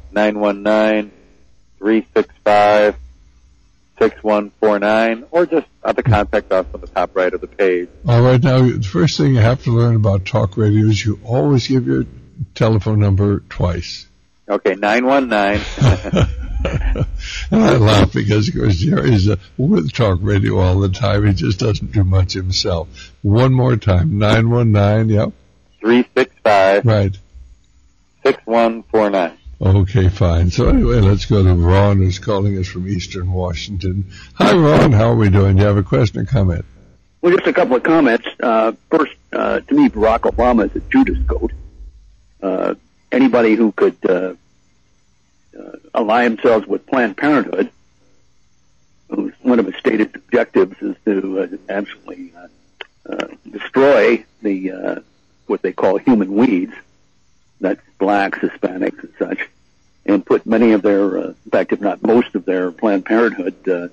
919-365-6149, or just the Contact Us on the top right of the page. All right, now, the first thing you have to learn about talk radio is you always give your telephone number twice. Okay, 919. And I laugh because, of course, Jerry's with talk radio all the time. He just doesn't do much himself. One more time, 919, yep. 365. Right. 6149. Okay, fine. So anyway, let's go to Ron, who's calling us from Eastern Washington. Hi, Ron. How are we doing? Do you have a question or comment? Well, just a couple of comments. First, to me, Barack Obama is a Judas goat. Anybody who could ally themselves with Planned Parenthood, who's one of his stated objectives is to absolutely destroy the what they call human weeds, that's blacks, Hispanics, and such, and put many of their, in fact, if not most of their Planned Parenthood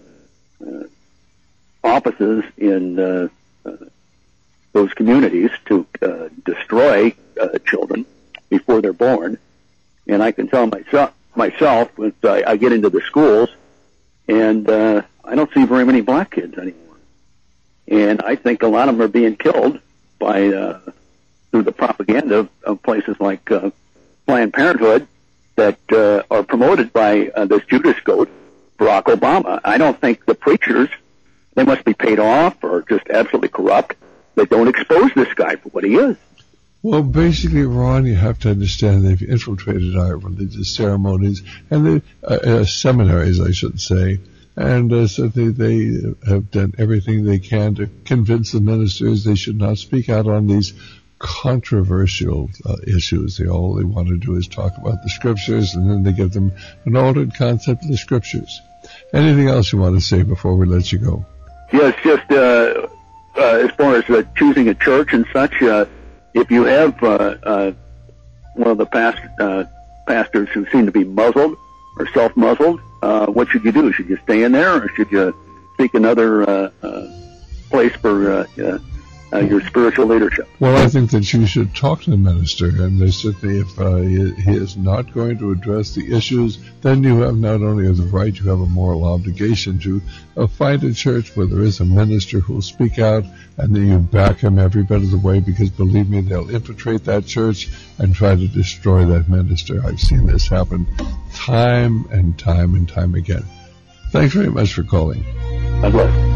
offices in those communities to destroy children before they're born. And I can tell myself as I get into the schools, and I don't see very many black kids anymore. And I think a lot of them are being killed by through the propaganda of places like Planned Parenthood that are promoted by this Judas goat, Barack Obama. I don't think the preachers, they must be paid off or just absolutely corrupt. They don't expose this guy for what he is. Well, basically, Ron, you have to understand they've infiltrated our religious ceremonies and seminaries, I should say. And so they have done everything they can to convince the ministers they should not speak out on these controversial issues. All they want to do is talk about the scriptures, and then they give them an altered concept of the scriptures. Anything else you want to say before we let you go? Yes, just as far as choosing a church and such, if you have one of the pastors who seem to be muzzled or self-muzzled, what should you do? Should you stay in there, or should you seek another place for your spiritual leadership? Well, I think that you should talk to the minister, and certainly if he is not going to address the issues, then you have not only the right, you have a moral obligation to find a church where there is a minister who will speak out, and then you back him every bit of the way, because believe me, they'll infiltrate that church and try to destroy that minister. I've seen this happen time and time and time again. Thanks very much for calling. God bless.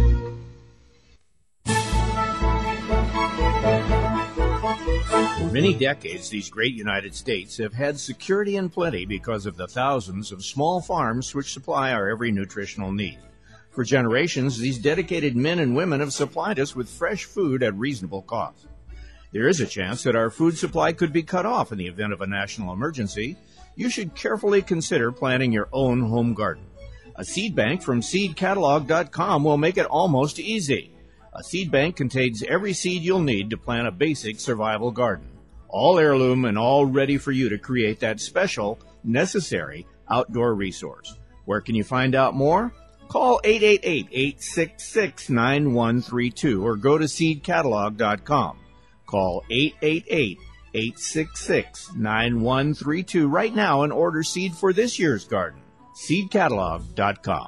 For many decades, these great United States have had security and plenty because of the thousands of small farms which supply our every nutritional need. For generations, these dedicated men and women have supplied us with fresh food at reasonable cost. There is a chance that our food supply could be cut off in the event of a national emergency. You should carefully consider planting your own home garden. A seed bank from seedcatalog.com will make it almost easy. A seed bank contains every seed you'll need to plant a basic survival garden. All heirloom and all ready for you to create that special, necessary outdoor resource. Where can you find out more? Call 888-866-9132 or go to seedcatalog.com. Call 888-866-9132 right now and order seed for this year's garden. seedcatalog.com.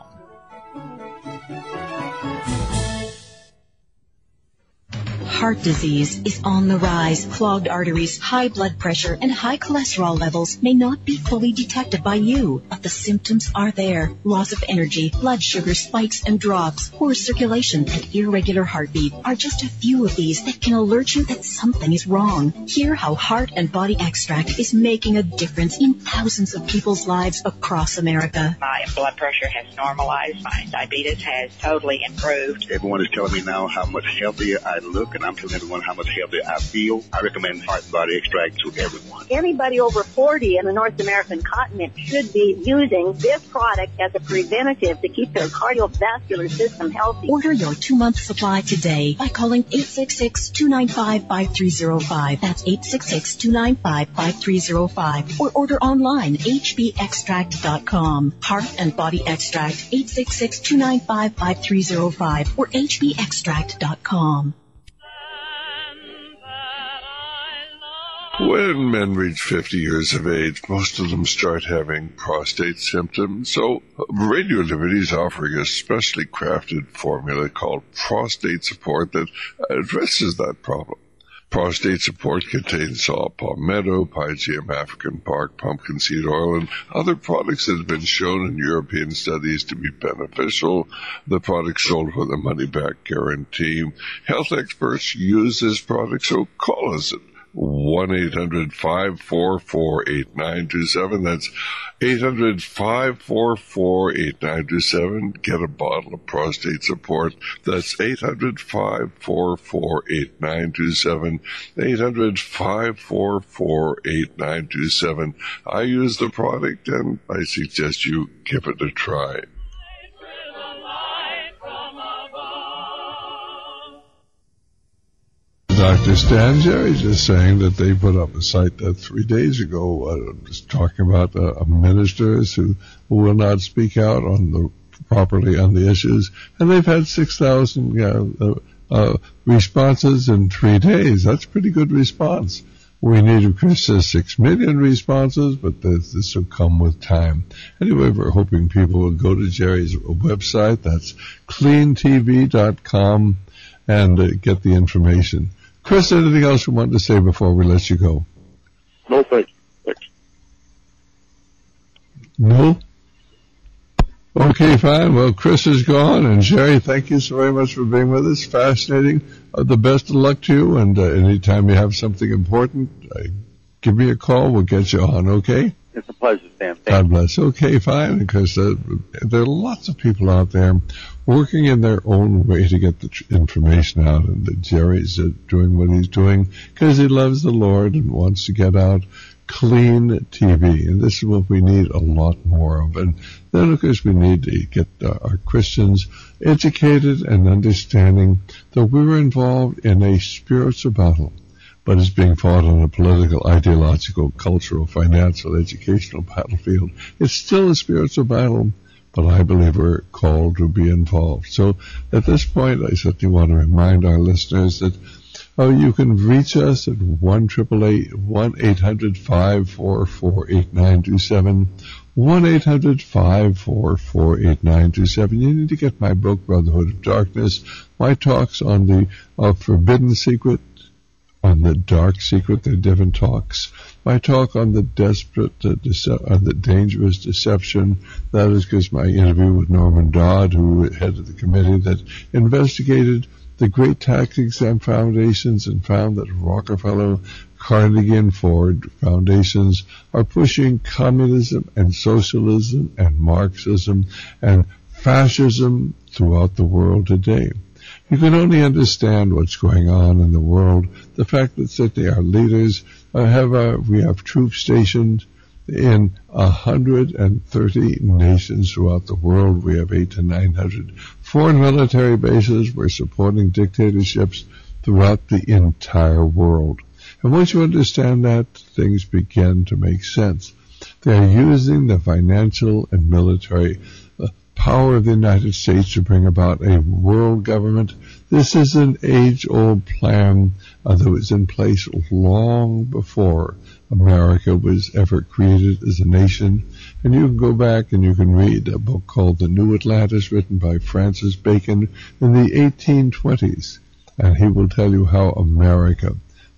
Heart disease is on the rise. Clogged arteries, high blood pressure, and high cholesterol levels may not be fully detected by you, but the symptoms are there. Loss of energy, blood sugar spikes and drops, poor circulation, and irregular heartbeat are just a few of these that can alert you that something is wrong. Hear how Heart and Body Extract is making a difference in thousands of people's lives across America. My blood pressure has normalized. My diabetes has totally improved. Everyone is telling me now how much healthier I look, and I'm telling everyone how much healthier I feel. I recommend Heart and Body Extract to everyone. Anybody over 40 in the North American continent should be using this product as a preventative to keep their cardiovascular system healthy. Order your 2-month supply today by calling 866-295-5305. That's 866-295-5305. Or order online, hbextract.com. Heart and Body Extract, 866-295-5305 or hbextract.com. When men reach 50 years of age, most of them start having prostate symptoms. So Radio Liberty is offering a specially crafted formula called Prostate Support that addresses that problem. Prostate Support contains saw palmetto, pygeum, African bark, pumpkin seed oil, and other products that have been shown in European studies to be beneficial. The product sold with a money-back guarantee. Health experts use this product, so call us at 1-800-544-8927. That's 800-544-8927. Get a bottle of Prostate Support. That's 800-544-8927. 800-544-8927. I use the product, and I suggest you give it a try. Dr. Stan. Jerry's just saying that they put up a site 3 days ago just talking about ministers who will not speak out properly on the issues, and they've had 6,000 responses in 3 days. That's a pretty good response. We need, of course, 6 million responses, but this will come with time. Anyway, we're hoping people will go to Jerry's website. That's cleantv.com and get the information. Chris, anything else you want to say before we let you go? No, thank you. Thanks. No? Okay, fine. Well, Chris is gone, and Jerry, thank you so very much for being with us. Fascinating. The best of luck to you, and anytime you have something important, give me a call. We'll get you on, okay? It's a pleasure, Sam. God bless. Okay, fine, because there are lots of people out there working in their own way to get the information out, and Jerry's doing what he's doing because he loves the Lord and wants to get out clean TV, and this is what we need a lot more of. And then, of course, we need to get our Christians educated and understanding that we're involved in a spiritual battle, but it's being fought on a political, ideological, cultural, financial, educational battlefield. It's still a spiritual battle, but I believe we're called to be involved. So at this point, I certainly want to remind our listeners that you can reach us at 1-800-544-8927, 1-800-544-8927. You need to get my book, Brotherhood of Darkness, my talks on the forbidden secret, on the dark secret, the different talks. My talk on the the dangerous deception. That is because my interview with Norman Dodd, who headed the committee that investigated the great tax-exempt foundations and found that Rockefeller, Carnegie, and Ford foundations are pushing communism and socialism and Marxism and fascism throughout the world today. You can only understand what's going on in the world. The fact that certainly our leaders we have troops stationed in 130 nations throughout the world. We have 800 to 900 foreign military bases. We're supporting dictatorships throughout the entire world. And once you understand that, things begin to make sense. They are using the financial and military power of the United States to bring about a world government. This is an age-old plan that was in place long before America was ever created as a nation. And you can go back and you can read a book called The New Atlantis, written by Francis Bacon in the 1820s. And he will tell you how America,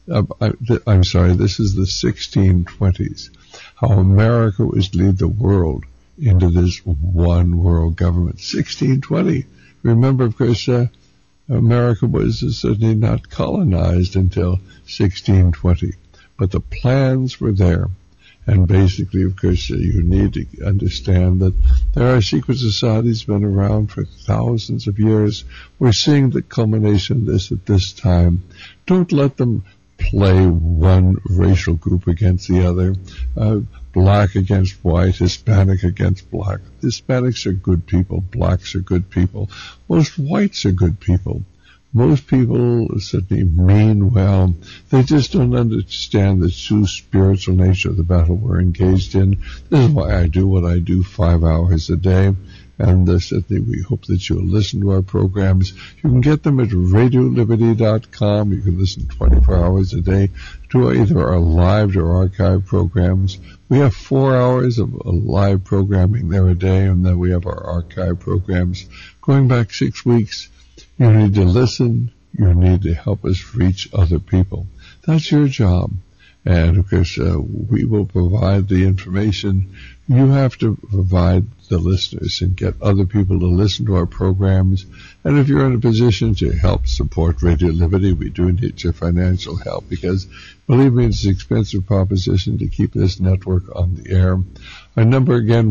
this is the 1620s, how America was to lead the world into this one world government. 1620. Remember, of course, America was certainly not colonized until 1620. But the plans were there. And basically, of course, you need to understand that there are secret societies been around for thousands of years. We're seeing the culmination of this at this time. Don't let them play one racial group against the other, black against white, Hispanic against black. Hispanics are good people, blacks are good people, most whites are good people. Most people certainly mean well. They just don't understand the true spiritual nature of the battle we're engaged in. This is why I do what I do 5 hours a day. And certainly we hope that you'll listen to our programs. You can get them at RadioLiberty.com. You can listen 24 hours a day to either our live or archive programs. We have 4 hours of live programming there a day, and then we have our archive programs going back 6 weeks. You need to listen. You need to help us reach other people. That's your job. And, of course, we will provide the information. You have to provide the listeners and get other people to listen to our programs. And if you're in a position to help support Radio Liberty, we do need your financial help because, believe me, it's an expensive proposition to keep this network on the air. Our number again,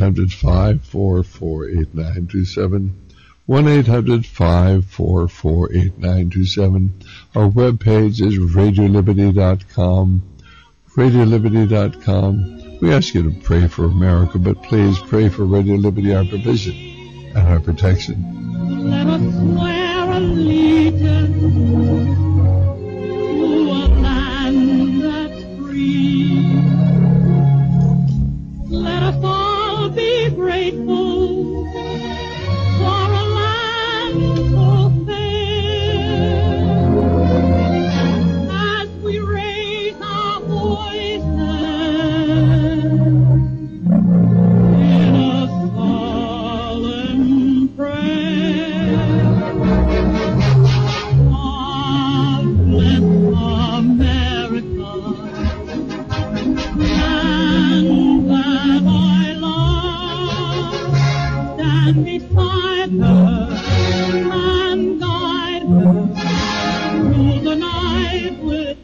1-800-544-8927. 1-800-544-8927. Our webpage is RadioLiberty.com. RadioLiberty.com. We ask you to pray for America, but please pray for Radio Liberty, our provision and our protection. Let us swear allegiance guide her, and guide her through the night with.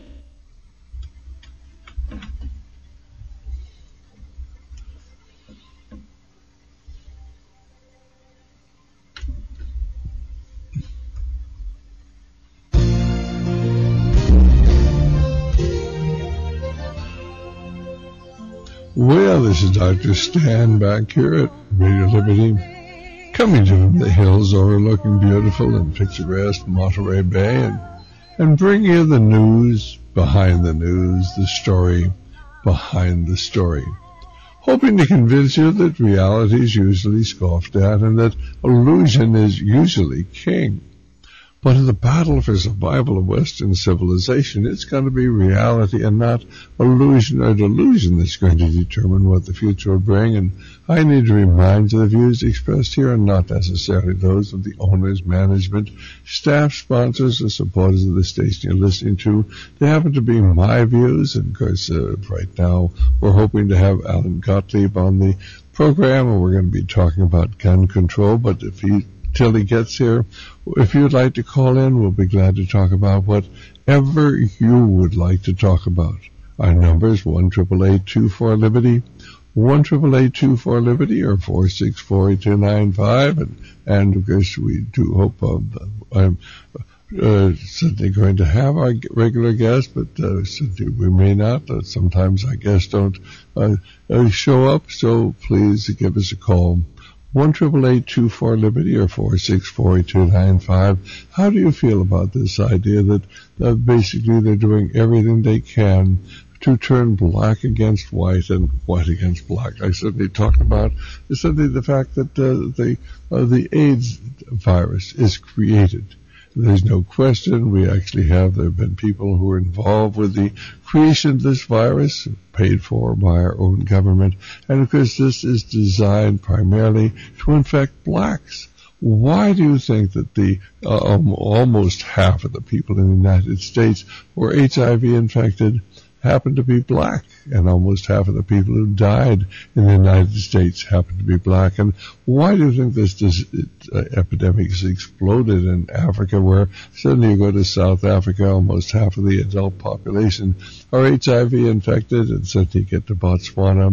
Well, this is Dr. Stan back here at Radio Liberty, coming to you from the hills overlooking beautiful and picturesque Monterey Bay, and bringing you the news behind the news, the story behind the story. Hoping to convince you that reality is usually scoffed at and that illusion is usually king. But in the battle for survival of Western civilization, it's going to be reality and not illusion or delusion that's going to determine what the future will bring. And I need to remind you the views expressed here are not necessarily those of the owners, management, staff, sponsors, or supporters of the station you're listening to. They happen to be my views. And of course, right now we're hoping to have Alan Gottlieb on the program, and we're going to be talking about gun control. But till he gets here, if you'd like to call in, we'll be glad to talk about whatever you would like to talk about. Our number is 1-888-24-LIBERTY, 1-888-24-LIBERTY, or 464-8295. And of course, we do hope I'm certainly going to have our regular guests, but we may not. Sometimes our guests don't show up, so please give us a call. 1-888-24-LIBERTY or 464-8295. How do you feel about this idea that basically they're doing everything they can to turn black against white and white against black? I certainly talked about the fact that the AIDS virus is created. There's no question. There have been people who are involved with the creation of this virus, paid for by our own government. And of course, this is designed primarily to infect blacks. Why do you think that the almost half of the people in the United States who are HIV infected happen to be black, and almost half of the people who died in the United States happen to be black? And why do you think this epidemic has exploded in Africa, where suddenly you go to South Africa, almost half of the adult population are HIV infected, and suddenly you get to Botswana,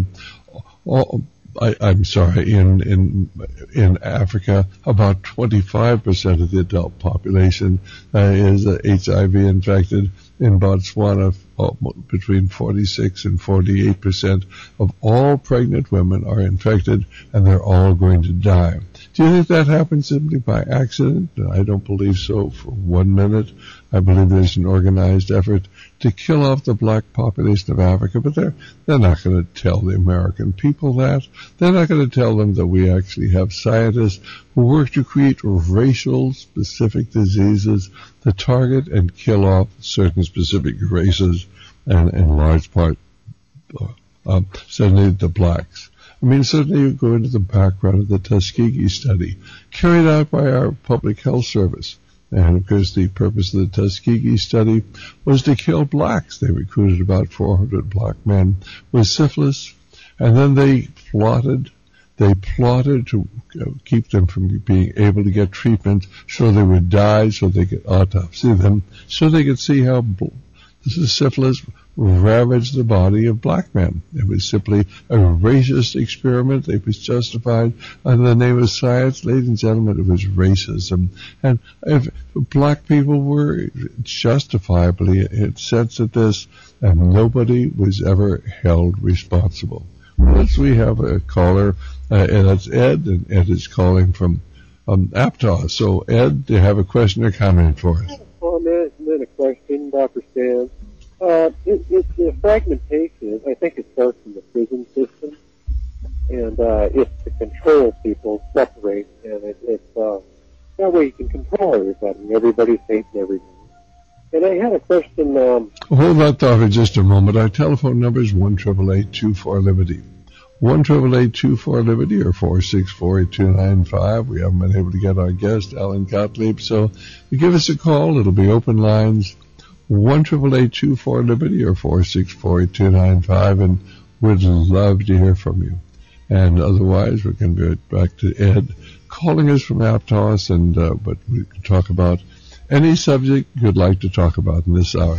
in Africa, about 25% of the adult population is HIV infected. In Botswana, between 46 and 48% of all pregnant women are infected, and they're all going to die. Do you think that happened simply by accident? I don't believe so for 1 minute. I believe there's an organized effort to kill off the black population of Africa, but they're not going to tell the American people that. They're not going to tell them that we actually have scientists who work to create racial specific diseases that target and kill off certain specific races, and in large part, certainly the blacks. I mean, certainly you go into the background of the Tuskegee study carried out by our public health service. And of course, the purpose of the Tuskegee study was to kill blacks. They recruited about 400 black men with syphilis, and then they plotted to keep them from being able to get treatment, so they would die, so they could autopsy them, so they could see how syphilis ravaged the body of black men. It was simply a racist experiment. It was justified in the name of science. Ladies and gentlemen, it was racism. And if black people were justifiably incensed at this, and nobody was ever held responsible. Once we have a caller, and that's Ed, and Ed is calling from Aptos. So, Ed, do you have a question or comment for us? Comment and then a question, Dr. Stan. It's the fragmentation. I think it starts in the prison system, and it's to control people, separate, and it's that way you can control everybody. Everybody's hating everybody. And I had a question. Hold that thought for just a moment. Our telephone number is 1-888-24-LIBERTY. 1-888-24-LIBERTY or 464-8295. We haven't been able to get our guest, Alan Gottlieb, so give us a call. It'll be open lines. 1-888-24-LIBERTY or 464-8295, and we'd love to hear from you. And otherwise, we're going to be right back to Ed calling us from Aptos, but we can talk about any subject you'd like to talk about in this hour.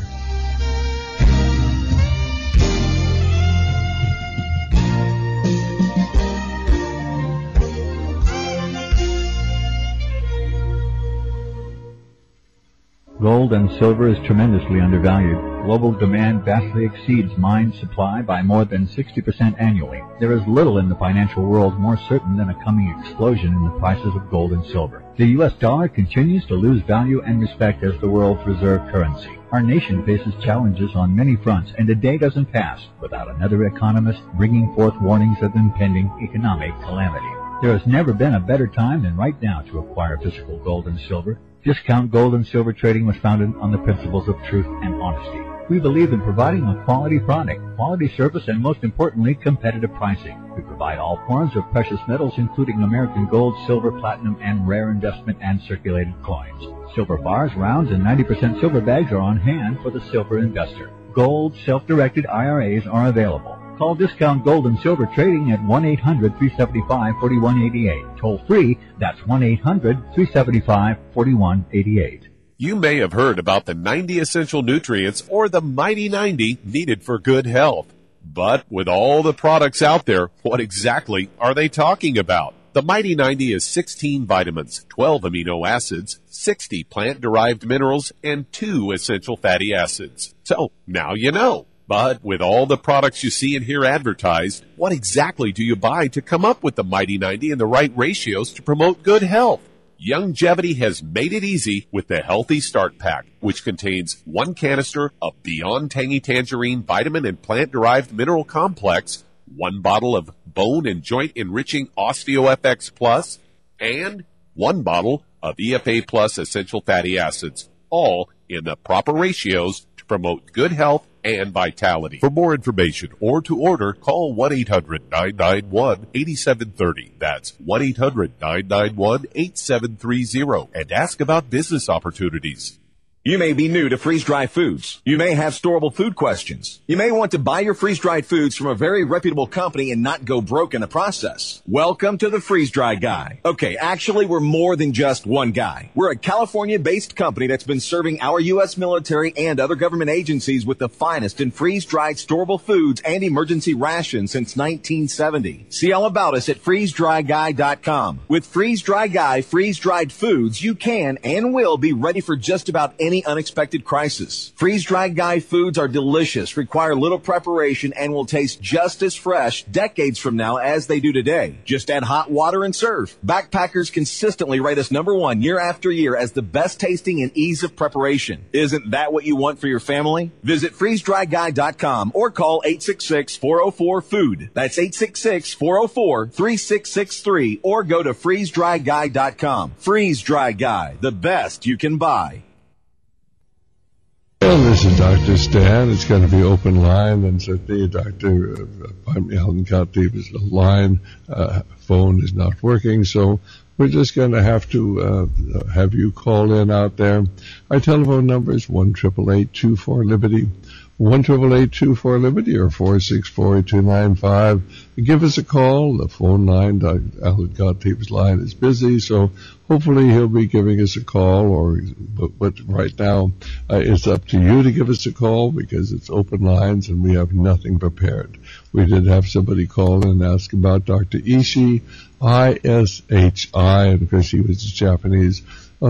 Gold and silver is tremendously undervalued. Global demand vastly exceeds mine supply by more than 60% annually. There is little in the financial world more certain than a coming explosion in the prices of gold and silver. The U.S. dollar continues to lose value and respect as the world's reserve currency. Our nation faces challenges on many fronts, and a day doesn't pass without another economist bringing forth warnings of impending economic calamity. There has never been a better time than right now to acquire physical gold and silver. Discount Gold and Silver Trading was founded on the principles of truth and honesty. We believe in providing a quality product, quality service, and most importantly, competitive pricing. We provide all forms of precious metals, including American gold, silver, platinum, and rare investment and circulated coins. Silver bars, rounds, and 90% silver bags are on hand for the silver investor. Gold, self-directed IRAs are available. Call Discount Gold and Silver Trading at 1-800-375-4188. Toll free, that's 1-800-375-4188. You may have heard about the 90 essential nutrients or the Mighty 90 needed for good health. But with all the products out there, what exactly are they talking about? The Mighty 90 is 16 vitamins, 12 amino acids, 60 plant-derived minerals, and 2 essential fatty acids. So, now you know. But with all the products you see and hear advertised, what exactly do you buy to come up with the Mighty 90 and the right ratios to promote good health? Youngevity has made it easy with the Healthy Start Pack, which contains 1 canister of Beyond Tangy Tangerine Vitamin and Plant-Derived Mineral Complex, 1 bottle of Bone and Joint Enriching OsteoFX Plus, and 1 bottle of EFA Plus Essential Fatty Acids, all in the proper ratios to promote good health and vitality. For more information or to order, call 1-800-991-8730. That's 1-800-991-8730 and ask about business opportunities. You may be new to freeze-dried foods. You may have storable food questions. You may want to buy your freeze-dried foods from a very reputable company and not go broke in the process. Welcome to the Freeze-Dry Guy. Okay, actually, we're more than just one guy. We're a California-based company that's been serving our U.S. military and other government agencies with the finest in freeze-dried storable foods and emergency rations since 1970. See all about us at freezedryguy.com. With Freeze-Dry Guy freeze-dried foods, you can and will be ready for just about any unexpected crisis. Freeze-dried Guy foods are delicious, require little preparation, and will taste just as fresh decades from now as they do today. Just add hot water and serve. Backpackers consistently rate us #1 year after year as the best tasting and ease of preparation. Isn't that what you want for your family? Visit freezedryguy.com or call 866-404-FOOD. That's 866-404-3663 or go to freezedryguy.com. Freeze-Dry Guy, the best you can buy. Well, this is Dr. Stan. It's going to be open line, and certainly Dr. Alan Gottlieb's line phone is not working, so we're just going to have to have you call in out there. Our telephone number is 1-888-24-LIBERTY, 1-888-24-LIBERTY, or 464-8295. Give us a call. The phone line, Alan Gottlieb's line, is busy, so hopefully he'll be giving us a call, but right now it's up to you to give us a call because it's open lines and we have nothing prepared. We did have somebody call in and ask about Dr. Ishi, I-S-H-I, and of course he was a Japanese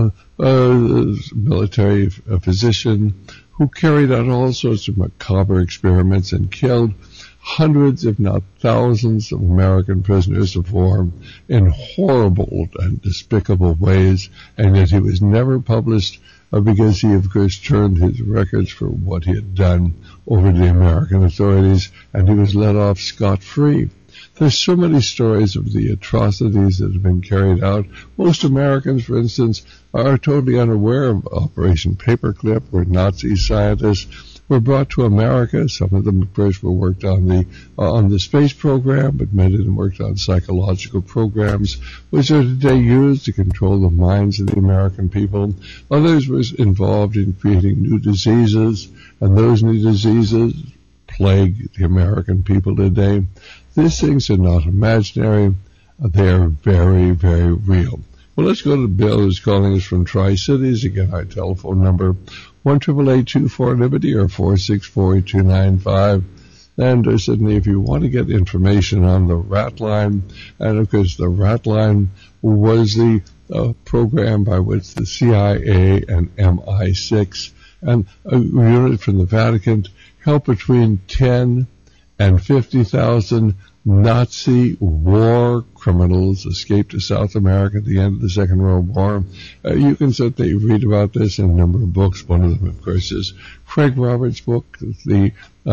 military physician who carried out all sorts of macabre experiments and killed hundreds, if not thousands, of American prisoners of war in horrible and despicable ways, and yet he was never published because he, of course, turned his records for what he had done over to the American authorities, and he was let off scot-free. There's so many stories of the atrocities that have been carried out. Most Americans, for instance, are totally unaware of Operation Paperclip, where Nazi scientists were brought to America. Some of them, of course, were worked on the space program, but many of them worked on psychological programs, which are today used to control the minds of the American people. Others were involved in creating new diseases, and those new diseases plague the American people today. These things are not imaginary. They are very, very real. Well, let's go to Bill, who's calling us from Tri-Cities. Again, our telephone number, 1-888-24-LIBERTY or 464-8295. And certainly, if you want to get information on the Rat Line, and of course, the Rat Line was the program by which the CIA and MI6 and a unit from the Vatican helped between 10 and 50,000 Nazi war criminals escaped to South America at the end of the Second World War. You can certainly read about this in a number of books. One of them, of course, is Craig Roberts' book, the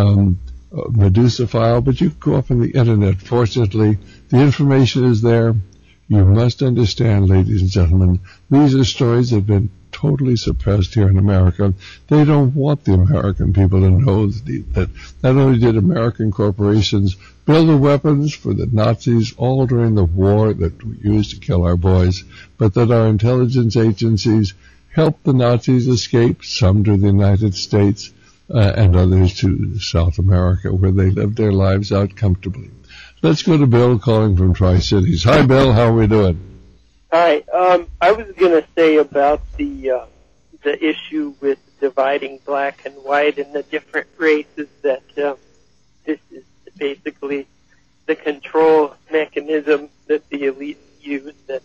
Medusa File, but you can go up on the Internet. Fortunately, the information is there. You must understand, ladies and gentlemen, these are stories that have been totally suppressed here in America. They don't want the American people to know that not only did American corporations build the weapons for the Nazis all during the war that we used to kill our boys, but that our intelligence agencies helped the Nazis escape, some to the United States and others to South America, where they lived their lives out comfortably. Let's go to Bill calling from Tri-Cities. Hi, Bill. How are we doing? Hi. I was going to say about the issue with dividing black and white and the different races that this is basically the control mechanism that the elites use that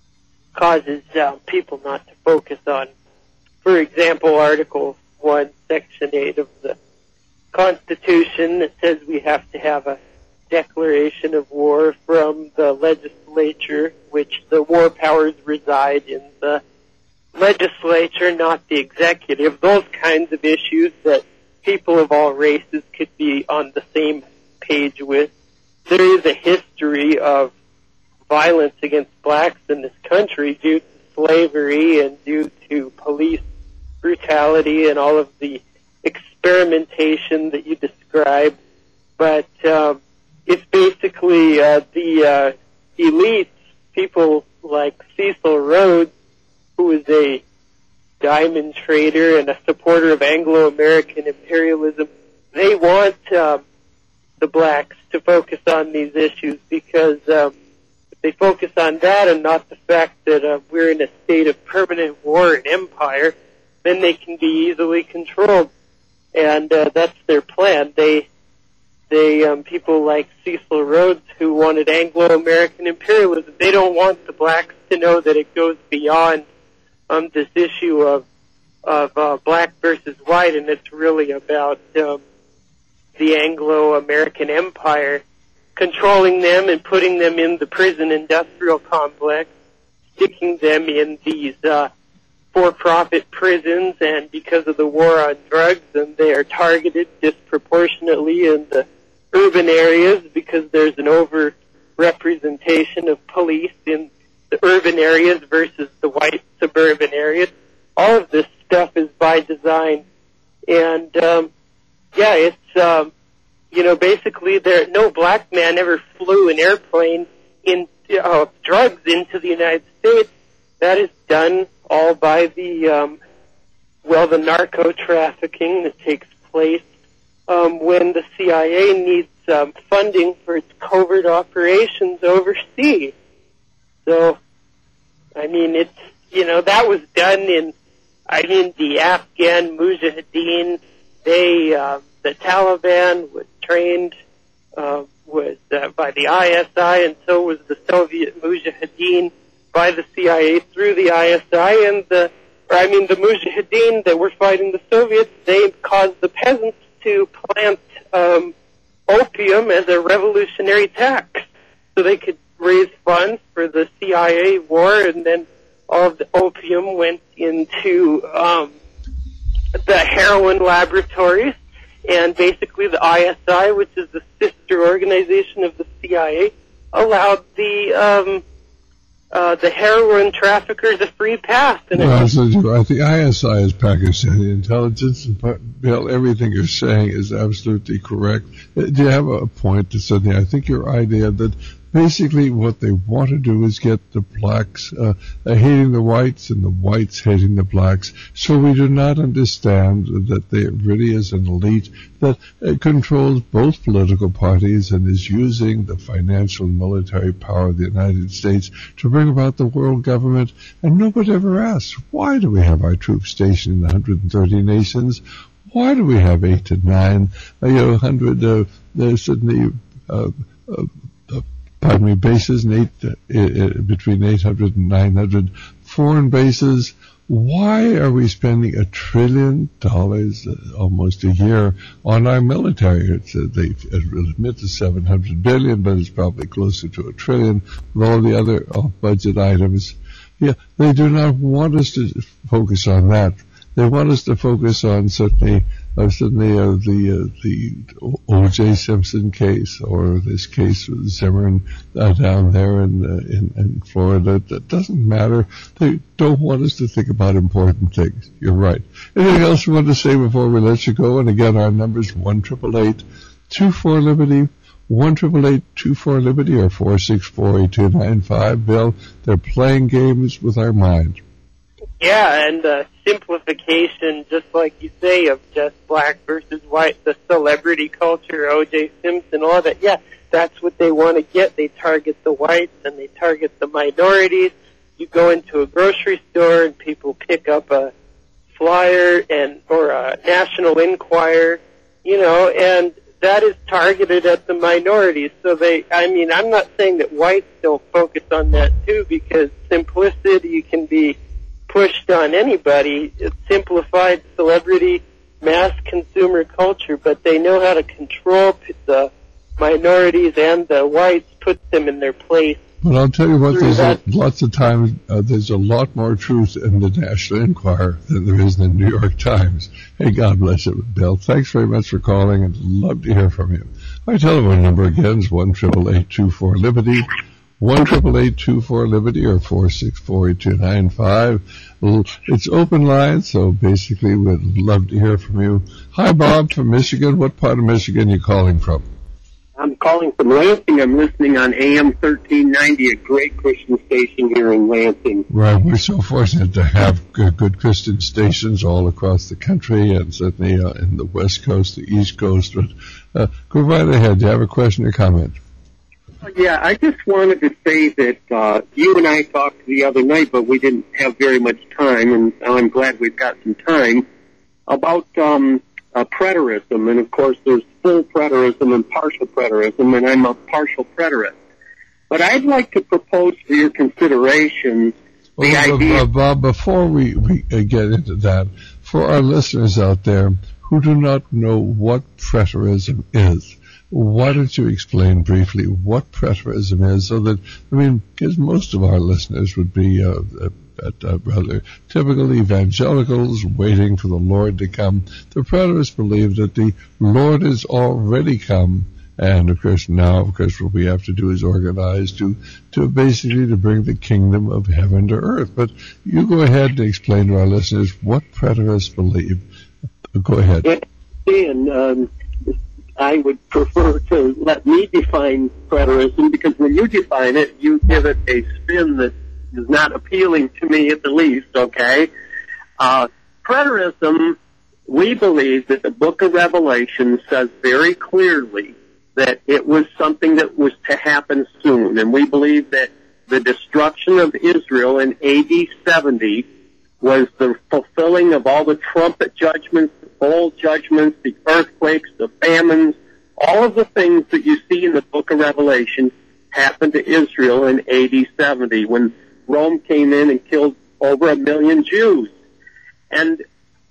causes people not to focus on, for example, Article 1, Section 8 of the Constitution that says we have to have a declaration of war from the legislature, which the war powers reside in the legislature, not the executive. Those kinds of issues that people of all races could be on the same page with. There is a history of violence against blacks in this country due to slavery and due to police brutality and all of the experimentation that you described. But it's basically the elites, people like Cecil Rhodes, who is a diamond trader and a supporter of Anglo-American imperialism. They want the blacks to focus on these issues because if they focus on that and not the fact that we're in a state of permanent war and empire, then they can be easily controlled. And that's their plan. They people like Cecil Rhodes, who wanted Anglo-American imperialism, they don't want the blacks to know that it goes beyond this issue of black versus white, and it's really about the Anglo-American empire controlling them and putting them in the prison industrial complex, sticking them in these for-profit prisons, and because of the war on drugs, and they are targeted disproportionately in the urban areas because there's an over-representation of police in the urban areas versus the white suburban areas. All of this stuff is by design. And, it's, basically no black man ever flew an airplane in drugs into the United States. That is done all by the narco trafficking that takes place when the CIA needs funding for its covert operations overseas. So, that was done in, the Afghan Mujahideen. The Taliban was trained, by the ISI, and so was the Soviet Mujahideen by the CIA through the ISI, and the Mujahideen that were fighting the Soviets, they caused the peasants to plant opium as a revolutionary tax so they could raise funds for the CIA war, and then all of the opium went into the heroin laboratories, and basically the ISI, which is the sister organization of the CIA, allowed the heroin traffickers a free pass. And the ISI is Pakistani intelligence, and Bill, everything you're saying is absolutely correct. Do you have a point to something? I think your idea that basically what they want to do is get the blacks hating the whites and the whites hating the blacks. So we do not understand that there really is an elite that controls both political parties and is using the financial and military power of the United States to bring about the world government. And nobody ever asks, why do we have our troops stationed in 130 nations? Why do we have 8 to 9, 100, certainly, bases, between 800 and 900 foreign bases? Why are we spending $1 trillion almost a year on our military? They admit to $700 billion, but it's probably closer to $1 trillion with all the other budget items. Yeah, they do not want us to focus on that. They want us to focus on certainly the O.J. Simpson case, or this case with Zimmerman down there in Florida. That doesn't matter. They don't want us to think about important things. You're right. Anything else you want to say before we let you go? And again, our number's 1-888-24-LIBERTY, 1-888-24-LIBERTY, or 464-8295. Bill, they're playing games with our mind. Yeah, and simplification, just like you say, of just black versus white, the celebrity culture, O.J. Simpson, all that. Yeah, that's what they want to get. They target the whites and they target the minorities. You go into a grocery store and people pick up a flyer or a National Enquirer, and that is targeted at the minorities. So I'm not saying that whites don't focus on that too, because simplicity can be pushed on anybody. It's simplified celebrity, mass consumer culture, but they know how to control the minorities and the whites, put them in their place. But I'll tell you what, lots of times there's a lot more truth in the National Enquirer than there is in the New York Times. Hey, God bless you, Bill. Thanks very much for calling, and love to hear from you. Our telephone number again is 1-888-24-LIBERTY. 1-888-24-LIBERTY, or 464-8295. It's open line, so basically we'd love to hear from you. Hi, Bob from Michigan. What part of Michigan are you calling from? I'm calling from Lansing. I'm listening on AM 1390, a great Christian station here in Lansing. Right, we're so fortunate to have good Christian stations all across the country, and certainly in the West Coast, the East Coast. But go right ahead. Do you have a question or comment? Yeah, I just wanted to say that you and I talked the other night, but we didn't have very much time, and I'm glad we've got some time, about preterism. And, of course, there's full preterism and partial preterism, and I'm a partial preterist. But I'd like to propose for your consideration the idea... Bob, before we get into that, for our listeners out there who do not know what preterism is, why don't you explain briefly what preterism is, so that, because most of our listeners would be rather typical evangelicals waiting for the Lord to come. The preterists believe that the Lord has already come, and of course what we have to do is organize to basically to bring the kingdom of heaven to earth. But you go ahead and explain to our listeners what preterists believe. Go ahead. And I would prefer to let me define preterism, because when you define it, you give it a spin that is not appealing to me at the least, okay? Preterism, we believe that the book of Revelation says very clearly that it was something that was to happen soon, and we believe that the destruction of Israel in AD 70 was the fulfilling of all the trumpet judgments, the bowl judgments, the earthquakes, the famines, all of the things that you see in the book of Revelation happened to Israel in AD 70 when Rome came in and killed over 1 million Jews. And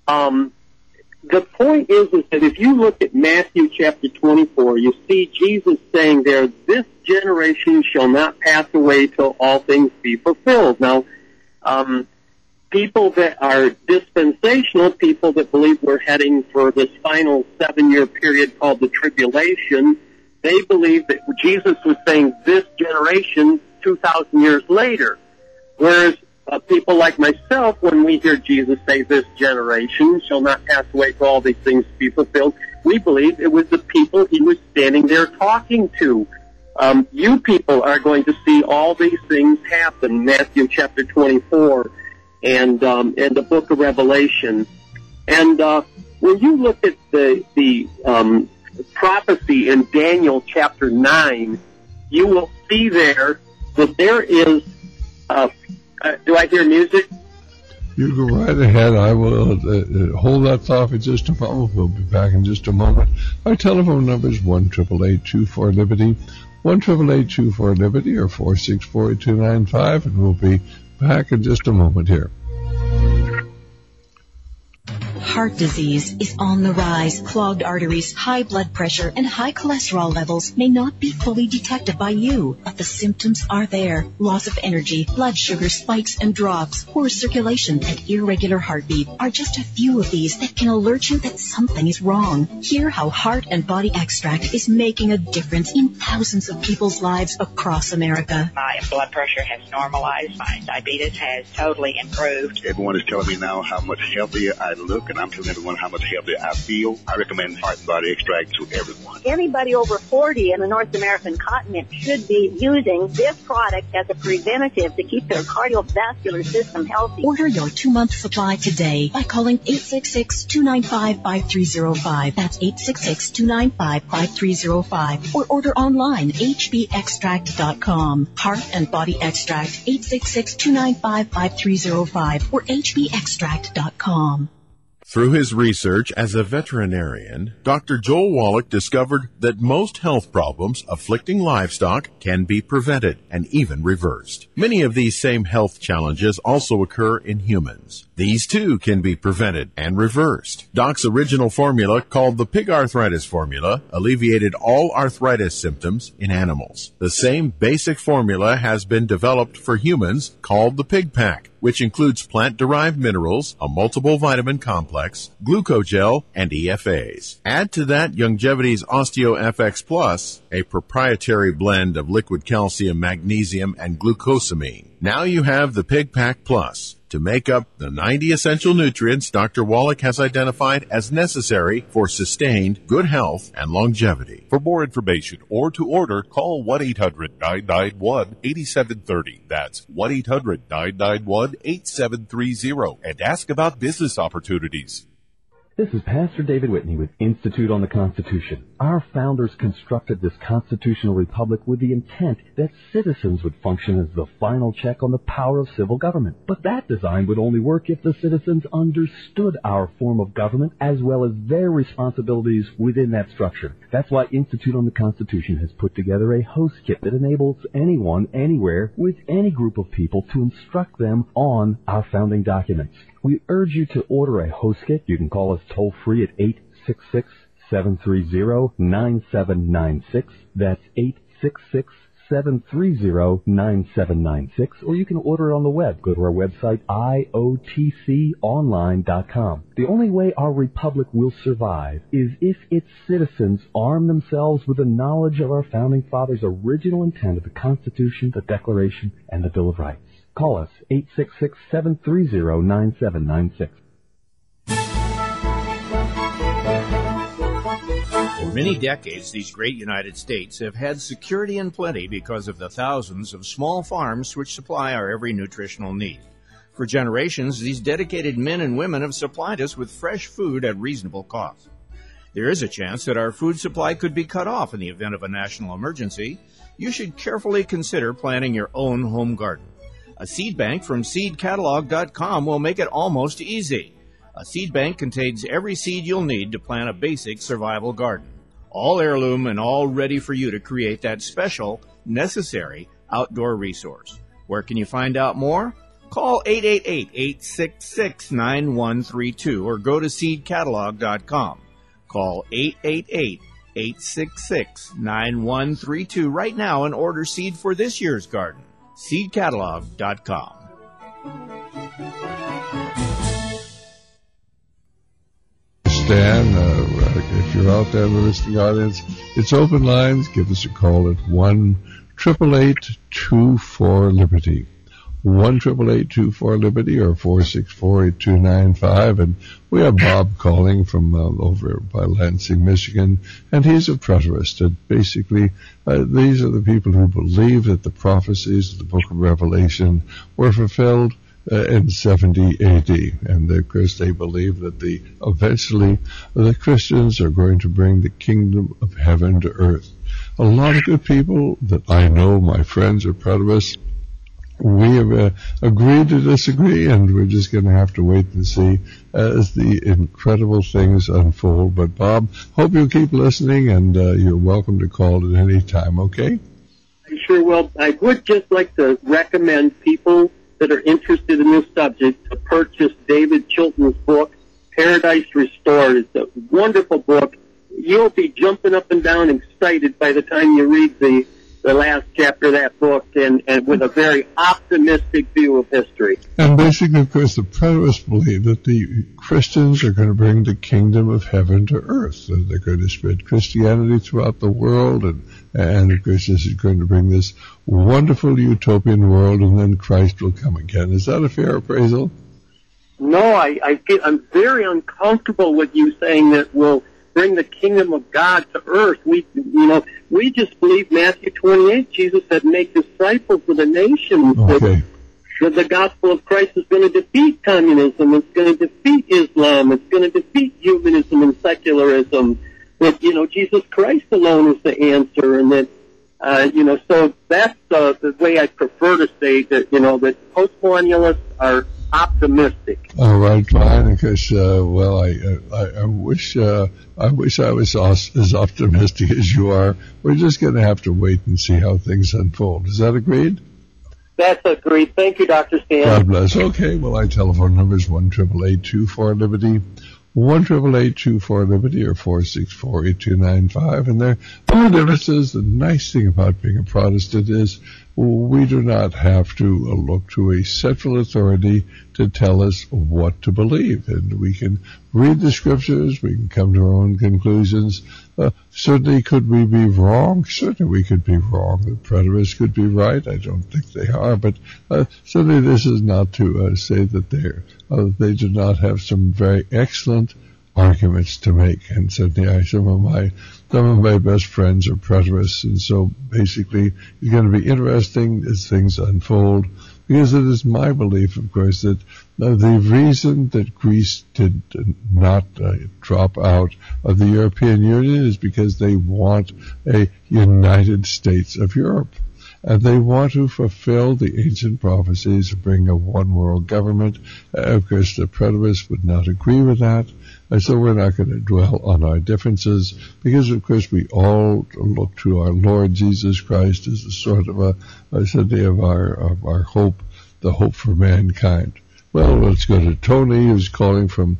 the point is that if you look at Matthew chapter 24, you see Jesus saying there, this generation shall not pass away till all things be fulfilled. Now, people that are dispensational, people that believe we're heading for this final 7-year period called the tribulation, they believe that Jesus was saying this generation 2,000 years later. Whereas people like myself, when we hear Jesus say this generation shall not pass away till all these things be fulfilled, we believe it was the people he was standing there talking to. You people are going to see all these things happen. Matthew chapter 24 and the book of Revelation. And when you look at the prophecy in Daniel chapter 9, you will see there that there is. Do I hear music? You go right ahead. I will hold that thought for just a moment. We'll be back in just a moment. Our telephone number is 1-888-24-LIBERTY, 1-888-24-LIBERTY, or 464-8295, and we'll be back in just a moment here. Heart disease is on the rise. Clogged arteries, high blood pressure, and high cholesterol levels may not be fully detected by you, but the symptoms are there. Loss of energy, blood sugar spikes and drops, poor circulation, and irregular heartbeat are just a few of these that can alert you that something is wrong. Hear how Heart and Body Extract is making a difference in thousands of people's lives across America. My blood pressure has normalized. My diabetes has totally improved. Everyone is telling me now how much healthier I look, and I'm telling everyone how much healthier I feel. I recommend Heart and Body Extract to everyone. Anybody over 40 in the North American continent should be using this product as a preventative to keep their cardiovascular system healthy. Order your 2-month supply today by calling 866-295-5305. That's 866-295-5305. Or order online, hbextract.com. Heart and Body Extract, 866-295-5305 or hbextract.com. Through his research as a veterinarian, Dr. Joel Wallach discovered that most health problems afflicting livestock can be prevented and even reversed. Many of these same health challenges also occur in humans. These too can be prevented and reversed. Doc's original formula, called the Pig Arthritis Formula, alleviated all arthritis symptoms in animals. The same basic formula has been developed for humans, called the Pig Pack, which includes plant-derived minerals, a multiple vitamin complex, glucogel, and EFAs. Add to that Youngevity's OsteoFX Plus, a proprietary blend of liquid calcium, magnesium, and glucosamine. Now you have the Pig Pack Plus to make up the 90 essential nutrients Dr. Wallach has identified as necessary for sustained good health and longevity. For more information or to order, call 1-800-991-8730. That's 1-800-991-8730 and ask about business opportunities. This is Pastor David Whitney with Institute on the Constitution. Our founders constructed this constitutional republic with the intent that citizens would function as the final check on the power of civil government. But that design would only work if the citizens understood our form of government as well as their responsibilities within that structure. That's why Institute on the Constitution has put together a host kit that enables anyone, anywhere, with any group of people to instruct them on our founding documents. We urge you to order a host kit. You can call us toll-free at 866-730-9796. That's 866-730-9796. Or you can order it on the web. Go to our website, iotconline.com. The only way our republic will survive is if its citizens arm themselves with the knowledge of our founding fathers' original intent of the Constitution, the Declaration, and the Bill of Rights. Call us, 866-730-9796. For many decades, these great United States have had security and plenty because of the thousands of small farms which supply our every nutritional need. For generations, these dedicated men and women have supplied us with fresh food at reasonable cost. There is a chance that our food supply could be cut off in the event of a national emergency. You should carefully consider planting your own home garden. A seed bank from seedcatalog.com will make it almost easy. A seed bank contains every seed you'll need to plant a basic survival garden. All heirloom and all ready for you to create that special, necessary outdoor resource. Where can you find out more? Call 888-866-9132 or go to seedcatalog.com. Call 888-866-9132 right now and order seed for this year's garden. seedcatalog.com. Stan, if you're out there in the listening audience, it's open lines. Give us a call at 1-888-24-LIBERTY. 1-888-24-LIBERTY or 464-8295. And we have Bob calling from over by Lansing, Michigan, and he's a preterist. And basically, these are the people who believe that the prophecies of the book of Revelation were fulfilled in 70 AD. And of course they believe that eventually the Christians are going to bring the kingdom of heaven to earth. A lot of good people that I know, my friends are preterists. We have agreed to disagree, and we're just going to have to wait and see as the incredible things unfold. But Bob, hope you'll keep listening, and you're welcome to call at any time, okay? I sure will. I would just like to recommend people that are interested in this subject to purchase David Chilton's book, Paradise Restored. It's a wonderful book. You'll be jumping up and down excited by the time you read the last chapter of that book, and with a very optimistic view of history. And basically, of course, the preterists believe that the Christians are going to bring the kingdom of heaven to earth. And they're going to spread Christianity throughout the world, and of course, this is going to bring this wonderful utopian world, and then Christ will come again. Is that a fair appraisal? No, I'm very uncomfortable with you saying that we'll bring the kingdom of God to earth. We just believe Matthew 28. Jesus said, "Make disciples of the nations." Okay. That the gospel of Christ is going to defeat communism. It's going to defeat Islam. It's going to defeat humanism and secularism. That Jesus Christ alone is the answer, and that so that's the way I prefer to say that that postmillennialists are optimistic. All right, fine. Because I wish I was as optimistic as you are. We're just going to have to wait and see how things unfold. Is that agreed? That's agreed. Thank you, Dr. Stan. God bless. Okay. Well, our telephone number is 1-888-24-LIBERTY. 1-888-24-LIBERTY or 464-8295. And there are differences. The nice thing about being a Protestant is we do not have to look to a central authority to tell us what to believe. And we can read the scriptures, we can come to our own conclusions. Certainly could we be wrong? Certainly we could be wrong. The preterists could be right. I don't think they are. But certainly this is not to say that they do not have some very excellent arguments to make. And certainly some of my best friends are preterists, and so basically it's going to be interesting as things unfold, because it is my belief, of course, that the reason that Greece did not drop out of the European Union is because they want a United States of Europe. And they want to fulfill the ancient prophecies of bring a one-world government. Of course, the preterists would not agree with that. And so we're not going to dwell on our differences, because, of course, we all look to our Lord Jesus Christ as a sort of of our hope, the hope for mankind. Well, let's go to Tony, who's calling from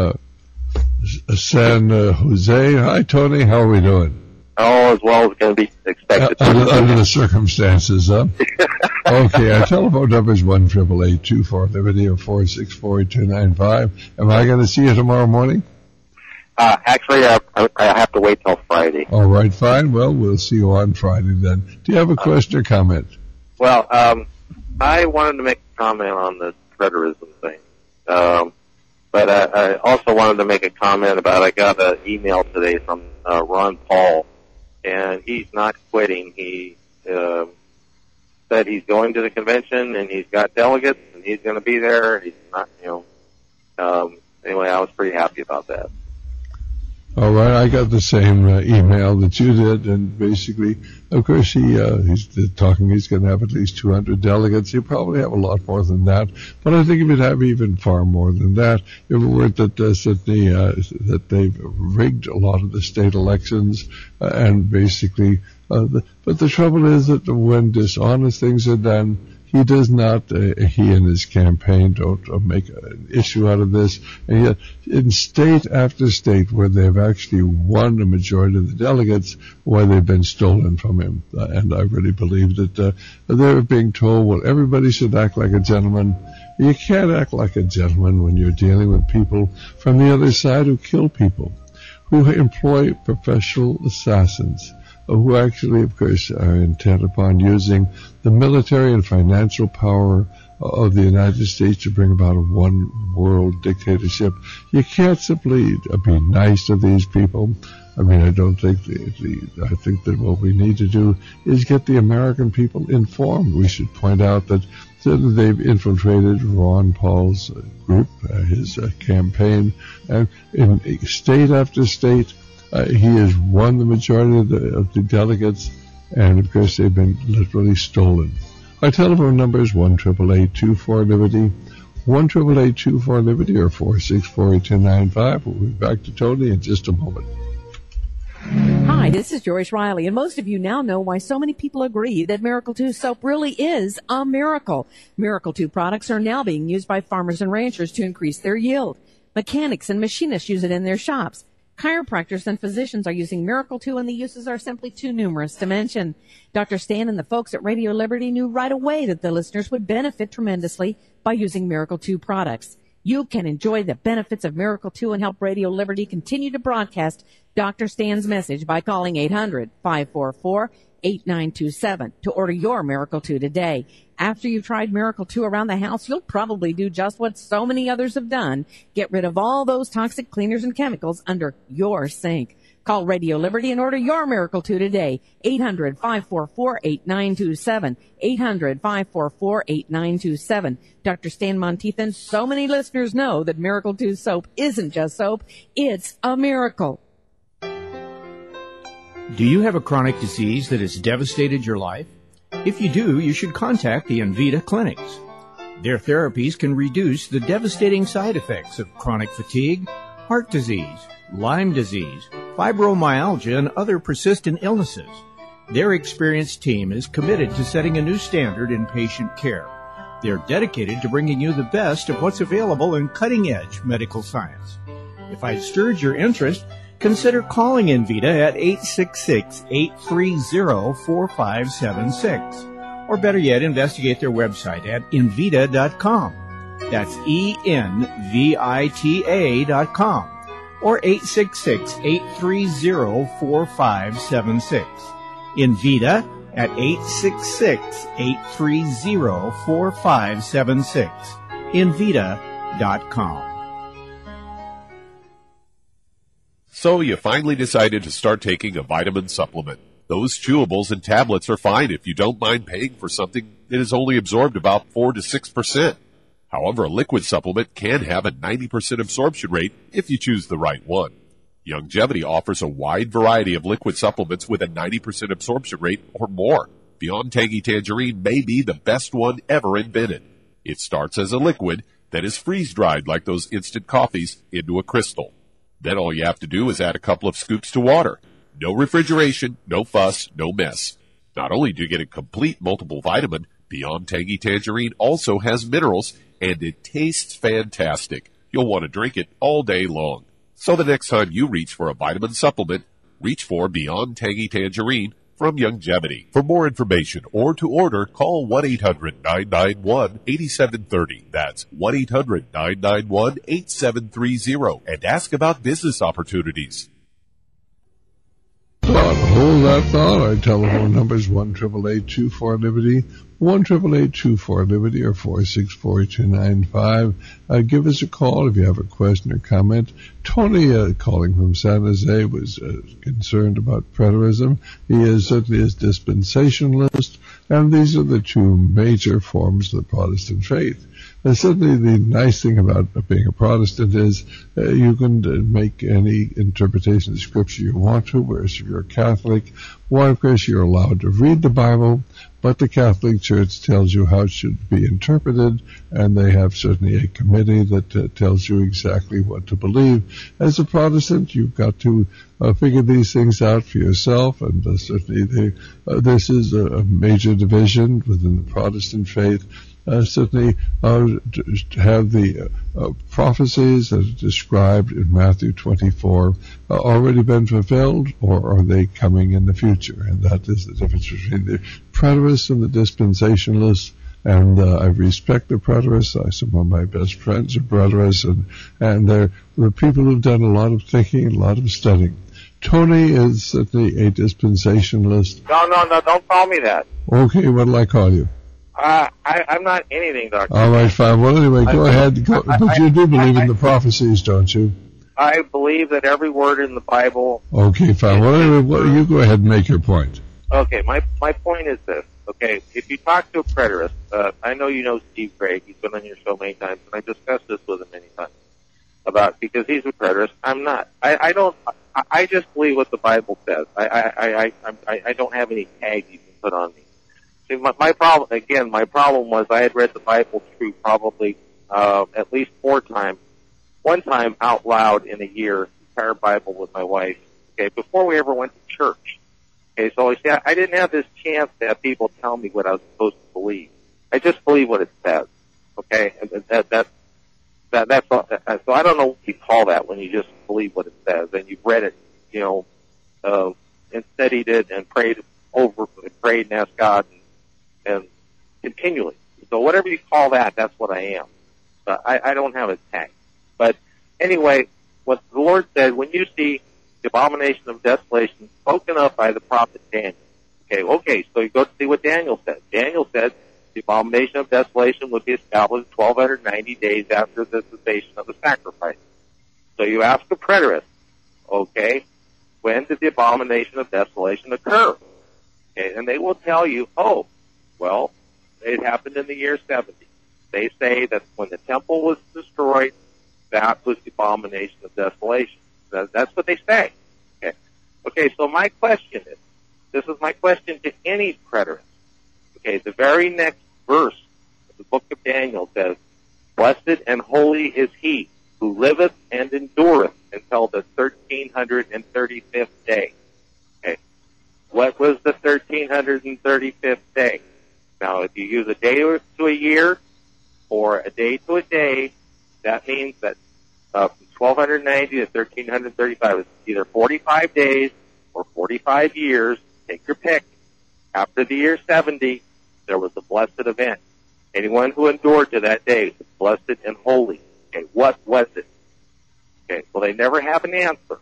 San Jose. Hi, Tony. How are we doing? Oh, as well as going to be expected. Under the circumstances, huh? Okay, our telephone number is 1-888-24-LIBERTY or 464-8295. Am I going to see you tomorrow morning? Actually, I have to wait till Friday. All right, fine. Well, we'll see you on Friday then. Do you have a question or comment? Well, I wanted to make a comment on the preterism thing. But I also wanted to make a comment about, I got an email today from Ron Paul, and he's not quitting. He said he's going to the convention, and he's got delegates, and he's going to be there. He's not, anyway, I was pretty happy about that. All right, I got the same email that you did, and basically, of course, he's talking he's going to have at least 200 delegates. He'll probably have a lot more than that, but I think he would have even far more than that if it weren't that that they've rigged a lot of the state elections, and basically, but the trouble is that when dishonest things are done, he does not, he and his campaign don't make an issue out of this. And yet, in state after state where they've actually won a majority of the delegates, why they've been stolen from him. And I really believe that they're being told, well, everybody should act like a gentleman. You can't act like a gentleman when you're dealing with people from the other side who kill people, who employ professional assassins, who actually, of course, are intent upon using the military and financial power of the United States to bring about a one-world dictatorship. You can't simply be nice to these people. I mean, I don't think I think that what we need to do is get the American people informed. We should point out that they've infiltrated Ron Paul's group, his campaign, and in state after state, he has won the majority of the delegates, and of course they've been literally stolen. Our telephone number is 1-888-24-LIBERTY, 1-888-24-LIBERTY, or 464-8295. We'll be back to Tony in just a moment. Hi, this is Joyce Riley, and most of you now know why so many people agree that Miracle 2 soap really is a miracle. Miracle 2 products are now being used by farmers and ranchers to increase their yield. Mechanics and machinists use it in their shops. Chiropractors and physicians are using Miracle 2, and the uses are simply too numerous to mention. Dr. Stan and the folks at Radio Liberty knew right away that the listeners would benefit tremendously by using Miracle 2 products. You can enjoy the benefits of Miracle 2 and help Radio Liberty continue to broadcast Dr. Stan's message by calling 800-544-8927 to order your Miracle 2 today. After you've tried Miracle 2 around the house, you'll probably do just what so many others have done. Get rid of all those toxic cleaners and chemicals under your sink. Call Radio Liberty and order your Miracle 2 today. 800-544-8927. 800-544-8927. Dr. Stan Monteith and so many listeners know that Miracle 2 soap isn't just soap, it's a miracle. Do you have a chronic disease that has devastated your life? If you do, you should contact the Envita clinics. Their therapies can reduce the devastating side effects of chronic fatigue, heart disease, Lyme disease, fibromyalgia, and other persistent illnesses. Their experienced team is committed to setting a new standard in patient care. They're dedicated to bringing you the best of what's available in cutting-edge medical science. If I stirred your interest, consider calling Envita at 866-830-4576. Or better yet, investigate their website at Envita.com. That's ENVITA.com. Or 866-830-4576. Envita at 866-830-4576. Envita.com. So you finally decided to start taking a vitamin supplement. Those chewables and tablets are fine if you don't mind paying for something that is only absorbed about 4 to 6%. However, a liquid supplement can have a 90% absorption rate if you choose the right one. Youngevity offers a wide variety of liquid supplements with a 90% absorption rate or more. Beyond Tangy Tangerine may be the best one ever invented. It starts as a liquid that is freeze-dried like those instant coffees into a crystal. Then all you have to do is add a couple of scoops to water. No refrigeration, no fuss, no mess. Not only do you get a complete multiple vitamin, Beyond Tangy Tangerine also has minerals, and it tastes fantastic. You'll want to drink it all day long. So the next time you reach for a vitamin supplement, reach for Beyond Tangy Tangerine from Youngevity. For more information or to order, call 1-800-991-8730. That's 1-800-991-8730 and ask about business opportunities. Hold that thought. Our telephone number is 1-888-24-LIBERTY, 1-888-24-LIBERTY, or 464-8295. Give us a call if you have a question or comment. Tony, calling from San Jose, was concerned about preterism. He is certainly a dispensationalist, and these are the two major forms of the Protestant faith. Certainly the nice thing about being a Protestant is you can make any interpretation of Scripture you want to, whereas if you're a Catholic, well, of course, you're allowed to read the Bible, but the Catholic Church tells you how it should be interpreted, and they have certainly a committee that tells you exactly what to believe. As a Protestant, you've got to figure these things out for yourself, and certainly this is a major division within the Protestant faith. Certainly have the prophecies that are described in Matthew 24 already been fulfilled, or are they coming in the future? And that is the difference between the preterists and the dispensationalists. And I respect the preterists. Some of my best friends are preterists, and they're the people who've done a lot of thinking, a lot of studying. Tony is certainly a dispensationalist. No, don't call me that. Okay, what'll I call you? I'm not anything, Dr. All right, fine. Well, anyway, go ahead. But you do believe in the prophecies, don't you? I believe that every word in the Bible... Okay, fine. Well, anyway, you go ahead and make your point. Okay, my point is this. Okay, if you talk to a preterist, I know you know Steve Craig. He's been on your show many times, and I discussed this with him many times because he's a preterist. I'm not. I just believe what the Bible says. I don't have any tags you can put on me. See, my problem was I had read the Bible through probably at least 4 times. One time out loud in a year, the entire Bible with my wife. Okay, before we ever went to church. Okay, so I didn't have this chance to have people tell me what I was supposed to believe. I just believe what it says. Okay, and that's all. So I don't know what you call that when you just believe what it says and you've read it, and studied it and prayed and asked God and continually. So whatever you call that, that's what I am. I don't have a tag. But anyway, what the Lord said, when you see the abomination of desolation spoken of by the prophet Daniel. Okay, so you go to see what Daniel said. Daniel said the abomination of desolation would be established 1,290 days after the cessation of the sacrifice. So you ask a preterist, okay, when did the abomination of desolation occur? Okay, and they will tell you, it happened in the year 70. They say that when the temple was destroyed, that was the abomination of desolation. That's what they say. Okay, so my question is, this is my question to any preterist. Okay, the very next verse of the book of Daniel says, blessed and holy is he who liveth and endureth until the 1335th day. Okay, what was the 1335th day? Now, if you use a day to a year or a day to a day, that means that from 1290 to 1335 is either 45 days or 45 years. Take your pick. After the year 70, there was a blessed event. Anyone who endured to that day was blessed and holy. Okay, what was it? Okay, well, they never have an answer.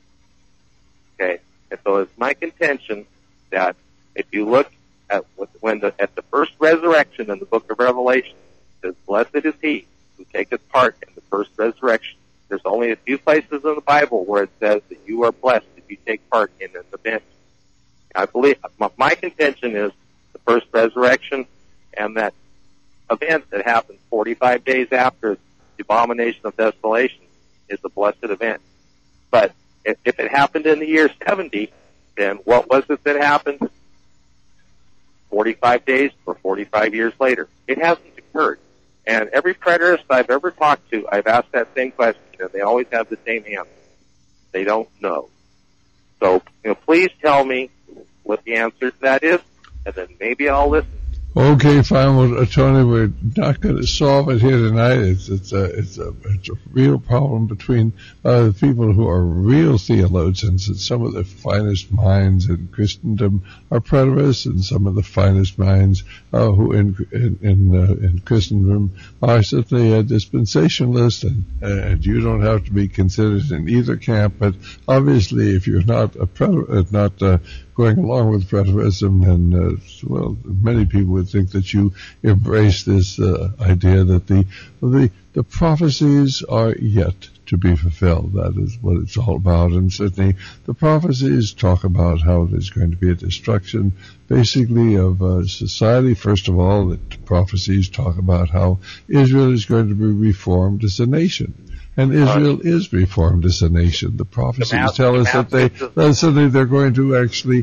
Okay, and so it's my contention that if you look at at the first resurrection in the book of Revelation, it says, blessed is he who taketh part in the first resurrection. There's only a few places in the Bible where it says that you are blessed if you take part in this event. I believe my contention is the first resurrection and that event that happens 45 days after the abomination of desolation is a blessed event. But if it happened in the year 70, then what was it that happened 45 days or 45 years later? It hasn't occurred. And every preterist I've ever talked to, I've asked that same question, and they always have the same answer. They don't know. So, please tell me what the answer to that is, and then maybe I'll listen. Okay, fine. Well, Tony, we're not going to solve it here tonight. It's a real problem between the people who are real theologians, and some of the finest minds in Christendom are preterists, and some of the finest minds who in Christendom are certainly dispensationalists, and you don't have to be considered in either camp. But obviously, if you're not going along with preterism, then many people would think that you embrace this idea that the prophecies are yet to be fulfilled. That is what it's all about. And certainly the prophecies talk about how there's going to be a destruction, basically, of society. First of all, the prophecies talk about how Israel is going to be reformed as a nation. And Israel is reformed as a nation. The prophecies tell us that they're going to actually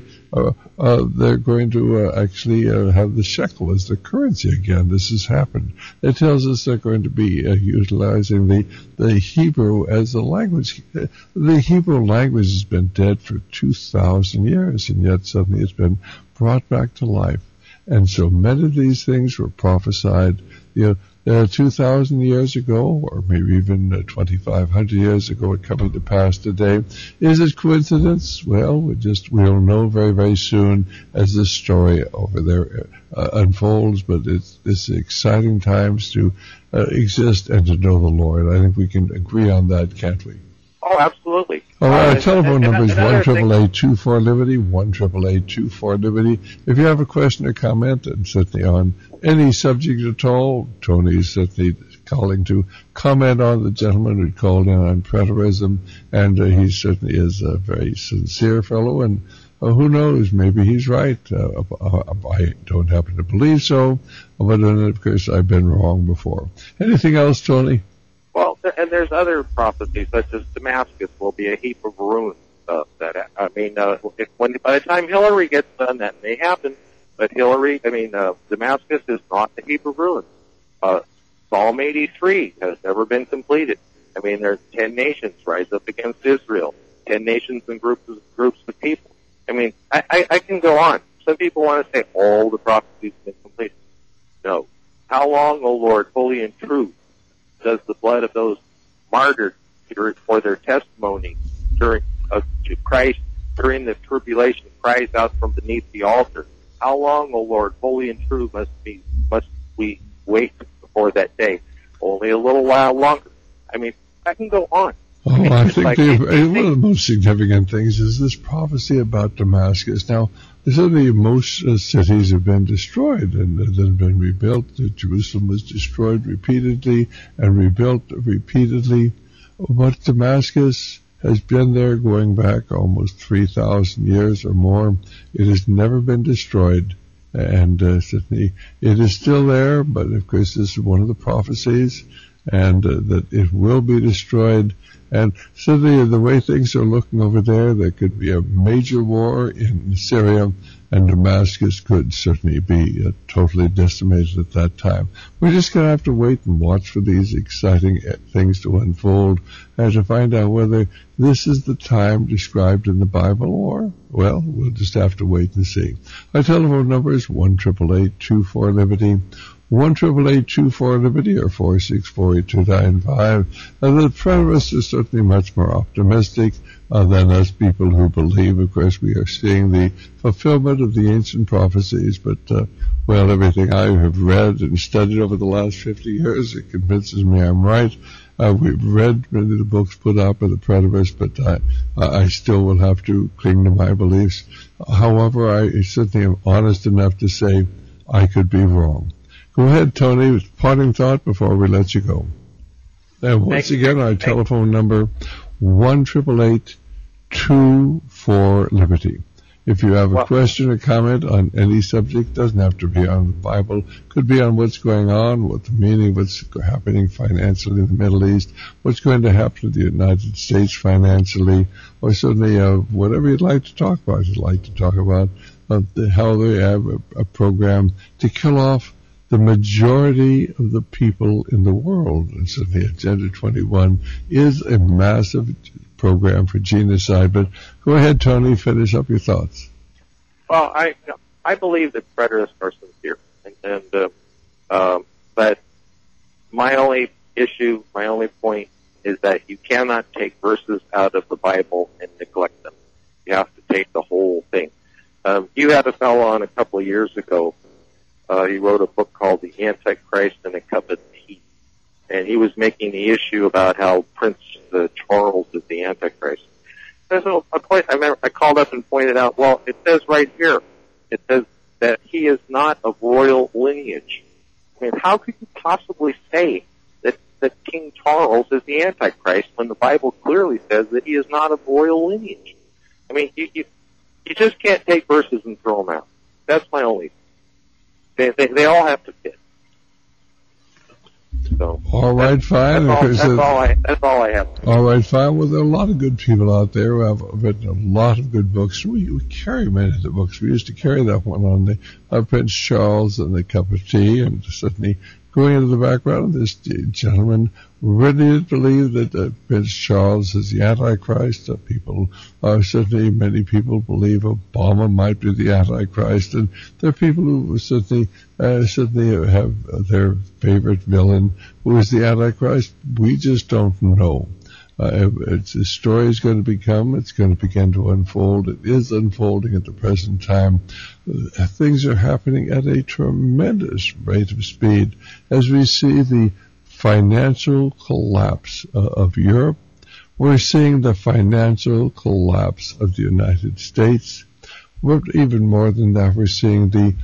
have the shekel as the currency again. This has happened. It tells us they're going to be utilizing the Hebrew as the language. The Hebrew language has been dead for 2,000 years, and yet suddenly it's been brought back to life. And so many of these things were prophesied, 2,000 years ago, or maybe even 2,500 years ago, coming to pass today. Is it coincidence? Well, we'll know very, very soon as this story over there unfolds. But it's exciting times to exist and to know the Lord. I think we can agree on that, can't we? Oh, absolutely. Our telephone number is another 1-888-24-LIBERTY, 1-888-24-LIBERTY. If you have a question or comment, and certainly on any subject at all, Tony is certainly calling to comment on the gentleman who called in on preterism, and he certainly is a very sincere fellow, and who knows, maybe he's right. I don't happen to believe so, but then, of course, I've been wrong before. Anything else, Tony? Well, and there's other prophecies, such as Damascus will be a heap of ruins. By the time Hillary gets done, that may happen. But Damascus is not a heap of ruins. Psalm 83 has never been completed. There's 10 nations rise up against Israel, 10 nations and groups of people. I can go on. Some people want to say all the prophecies have been completed. No. How long, O Lord, holy and true, does the blood of those martyred for their testimony to Christ during the tribulation cries out from beneath the altar? How long, O Lord, holy and true, must we wait for that day? Only a little while longer. I can go on. I think one of the most significant things is this prophecy about Damascus. Now, certainly most cities have been destroyed and then been rebuilt. Jerusalem was destroyed repeatedly and rebuilt repeatedly. But Damascus has been there going back almost 3,000 years or more. It has never been destroyed. And certainly it is still there, but of course this is one of the prophecies, and that it will be destroyed. And certainly the way things are looking over there could be a major war in Syria, and Damascus could certainly be totally decimated at that time. We're just going to have to wait and watch for these exciting things to unfold and to find out whether this is the time described in the Bible or, well, we'll just have to wait and see. Our telephone number is 1-888-24-LIBERTY. 1-888-24-LIBERTY or 464-8295. The preterists are certainly much more optimistic than us people who believe. Of course, we are seeing the fulfillment of the ancient prophecies, but, everything I have read and studied over the last 50 years, it convinces me I'm right. We've read many of the books put out by the preterists, but I still will have to cling to my beliefs. However, I certainly am honest enough to say I could be wrong. Go ahead, Tony, parting thought before we let you go. And once again, our telephone number, 1-888-24-LIBERTY. If you have a question or comment on any subject, doesn't have to be on the Bible, could be on what's going on, what the meaning, what's happening financially in the Middle East, what's going to happen to the United States financially, or certainly whatever you'd like to talk about. You'd like to talk about how they have a program to kill off the majority of the people in the world. And certainly Agenda 21 is a massive program for genocide. But go ahead, Tony, finish up your thoughts. Well, I believe that preterists are sincere, but my only point is that you cannot take verses out of the Bible and neglect them. You have to take the whole thing. You had a fellow on a couple of years ago. He wrote a book called The Antichrist and a Cup of Tea, and he was making the issue about how Prince Charles is the Antichrist. There's a point I called up and pointed out. Well, it says right here, it says that he is not of royal lineage. How could you possibly say that King Charles is the Antichrist when the Bible clearly says that he is not of royal lineage? You just can't take verses and throw them out. That's my only. They all have to fit. So all right, fine. That's all I have. All right, fine. Well, there are a lot of good people out there who have written a lot of good books. We carry many of the books. We used to carry that one on the Prince Charles and the Cup of Tea, and certainly going into the background of this gentleman ready to believe that Prince Charles is the Antichrist. Certainly many people believe Obama might be the Antichrist, and there are people who certainly have their favorite villain who is the Antichrist. We just don't know. The story is going to it's going to begin to unfold. It is unfolding at the present time. Things are happening at a tremendous rate of speed as we see the financial collapse of Europe. We're seeing the financial collapse of the United States. But even more than that, we're seeing the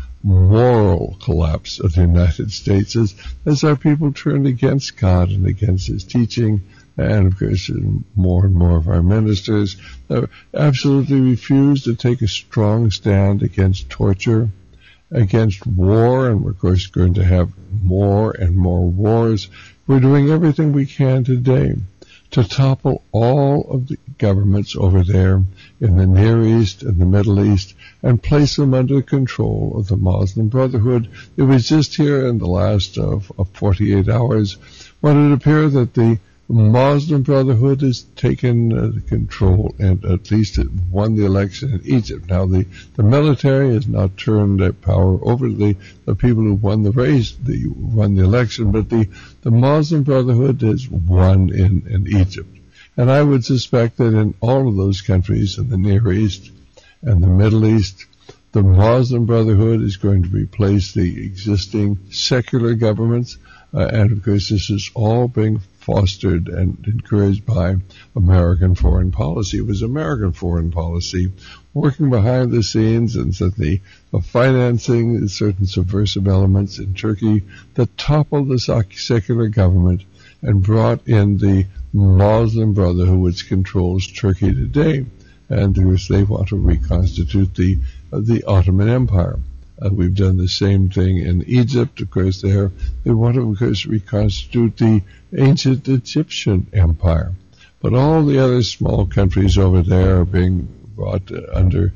moral collapse of the United States as our people turn against God and against His teaching. And, of course, more and more of our ministers absolutely refuse to take a strong stand against torture, against war, and we're, of course, going to have more and more wars. We're doing everything we can today to topple all of the governments over there in the Near East and the Middle East and place them under control of the Muslim Brotherhood. It was just here in the last 48 hours when it appeared that the Muslim Brotherhood has taken control and at least it won the election in Egypt. Now the military has not turned their power over to the people who won the race, won the election, but the Muslim Brotherhood has won in Egypt. And I would suspect that in all of those countries in the Near East and the Middle East, the Muslim Brotherhood is going to replace the existing secular governments. And of course, this is all being fostered and encouraged by American foreign policy. It was American foreign policy working behind the scenes and certainly financing certain subversive elements in Turkey that toppled the secular government and brought in the Muslim Brotherhood, which controls Turkey today. And of course, they want to reconstitute the Ottoman Empire. We've done the same thing in Egypt. Of course, they want to, of course, reconstitute the ancient Egyptian empire. But all the other small countries over there are being brought under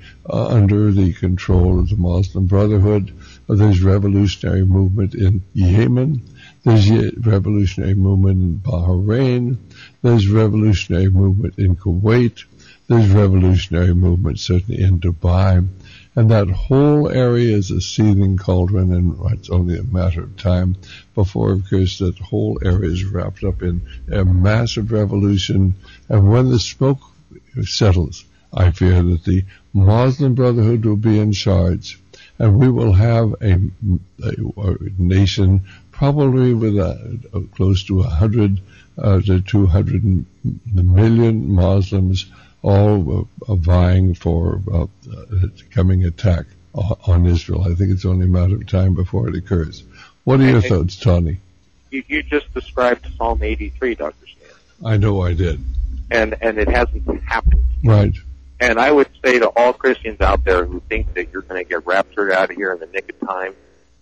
the control of the Muslim Brotherhood. There's revolutionary movement in Yemen. There's revolutionary movement in Bahrain. There's revolutionary movement in Kuwait. There's revolutionary movement certainly in Dubai. And that whole area is a seething cauldron, and it's only a matter of time before, of course, that whole area is wrapped up in a massive revolution. And when the smoke settles, I fear that the Muslim Brotherhood will be in charge, and we will have a nation probably with close to 100 to 200 million Muslims all vying for coming attack on Israel. I think it's only a matter of time before it occurs. What are your thoughts, Tony? You just described Psalm 83, Dr. Stan. I know I did. And it hasn't happened. Right. And I would say to all Christians out there who think that you're going to get raptured out of here in the nick of time,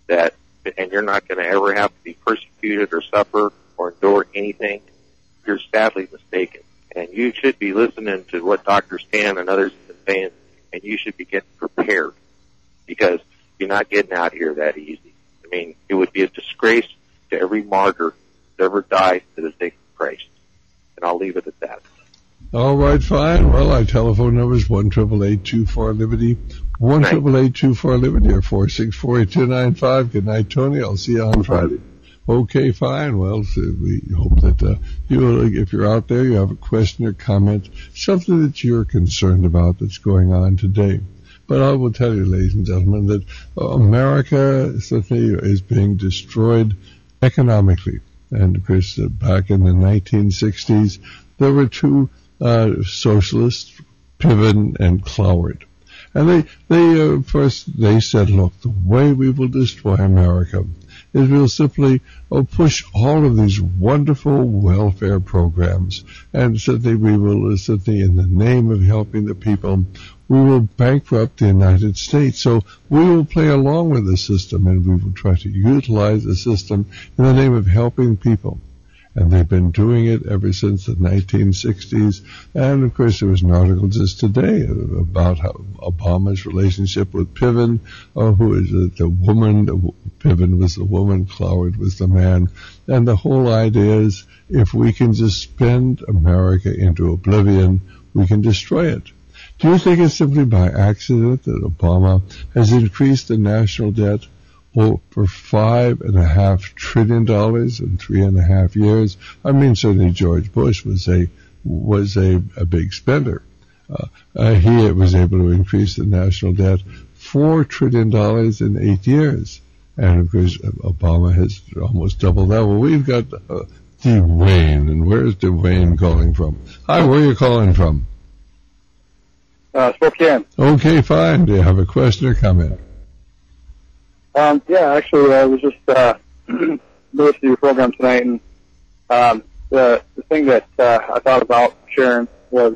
and you're not going to ever have to be persecuted or suffer or endure anything, you're sadly mistaken. And you should be listening to what Dr. Stan and others have been saying, and you should be getting prepared, because you're not getting out here that easy. I mean, it would be a disgrace to every martyr that ever died for the sake of Christ. And I'll leave it at that. All right, fine. Well, our telephone number is 1-888-24-LIBERTY, 1-888-24-LIBERTY, or 464-8295. Good night, Tony. I'll see you on Friday. Okay, fine. Well, so we hope that if you're out there, you have a question or comment, something that you're concerned about that's going on today. But I will tell you, ladies and gentlemen, that America certainly is being destroyed economically. And of course, back in the 1960s, there were two socialists, Piven and Cloward. And they said, look, the way we will destroy America is we'll simply push all of these wonderful welfare programs, and certainly we will, certainly in the name of helping the people, we will bankrupt the United States. So we will play along with the system, and we will try to utilize the system in the name of helping people. And they've been doing it ever since the 1960s. And, of course, there was an article just today about how Obama's relationship with Piven, who is the woman. Piven was the woman, Cloward was the man. And the whole idea is if we can just spend America into oblivion, we can destroy it. Do you think it's simply by accident that Obama has increased the national debt over $5.5 trillion in 3.5 years? I mean, certainly George Bush was a big spender. He was able to increase the national debt $4 trillion in 8 years. And of course, Obama has almost doubled that. Well, we've got Dwayne. And where's Dwayne calling from? Hi, where are you calling from? Spokane. Okay, fine. Do you have a question or comment? Yeah, actually, I was just listening to your program tonight, and the thing that I thought about sharing was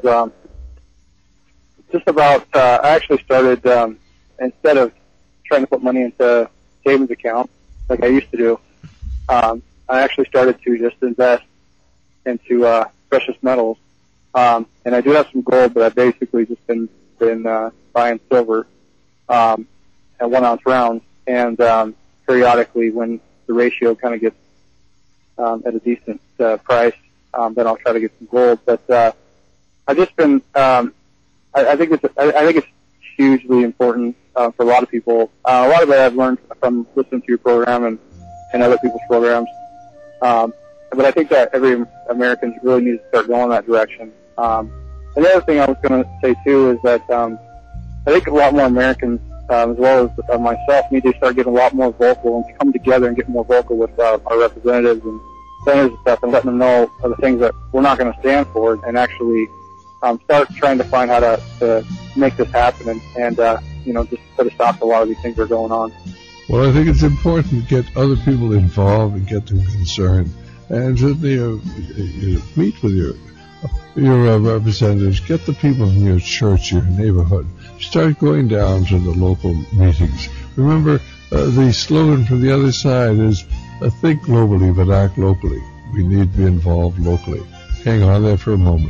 just about I actually started instead of trying to put money into savings account like I used to do, I actually started to just invest into precious metals. And I do have some gold, but I've basically just been buying silver at 1 ounce rounds, and periodically when the ratio kind of gets at a decent price, then I'll try to get some gold. But I've just been I think it's hugely important for a lot of people. A lot of it I've learned from listening to your program and other people's programs. But I think that every American really needs to start going in that direction. And the other thing I was going to say too is that I think a lot more Americans, as well as myself, need to start getting a lot more vocal and come together and get more vocal with our representatives and senators and stuff, and letting them know of the things that we're not going to stand for, and actually start trying to find how to make this happen and just put a stop to a lot of these things that are going on. Well, I think it's important to get other people involved and get them concerned, and certainly meet with your representatives. Get the people from your church, your neighborhood. Start going down to the local meetings. Remember, the slogan from the other side is think globally but act locally. We need to be involved locally. Hang on there for a moment.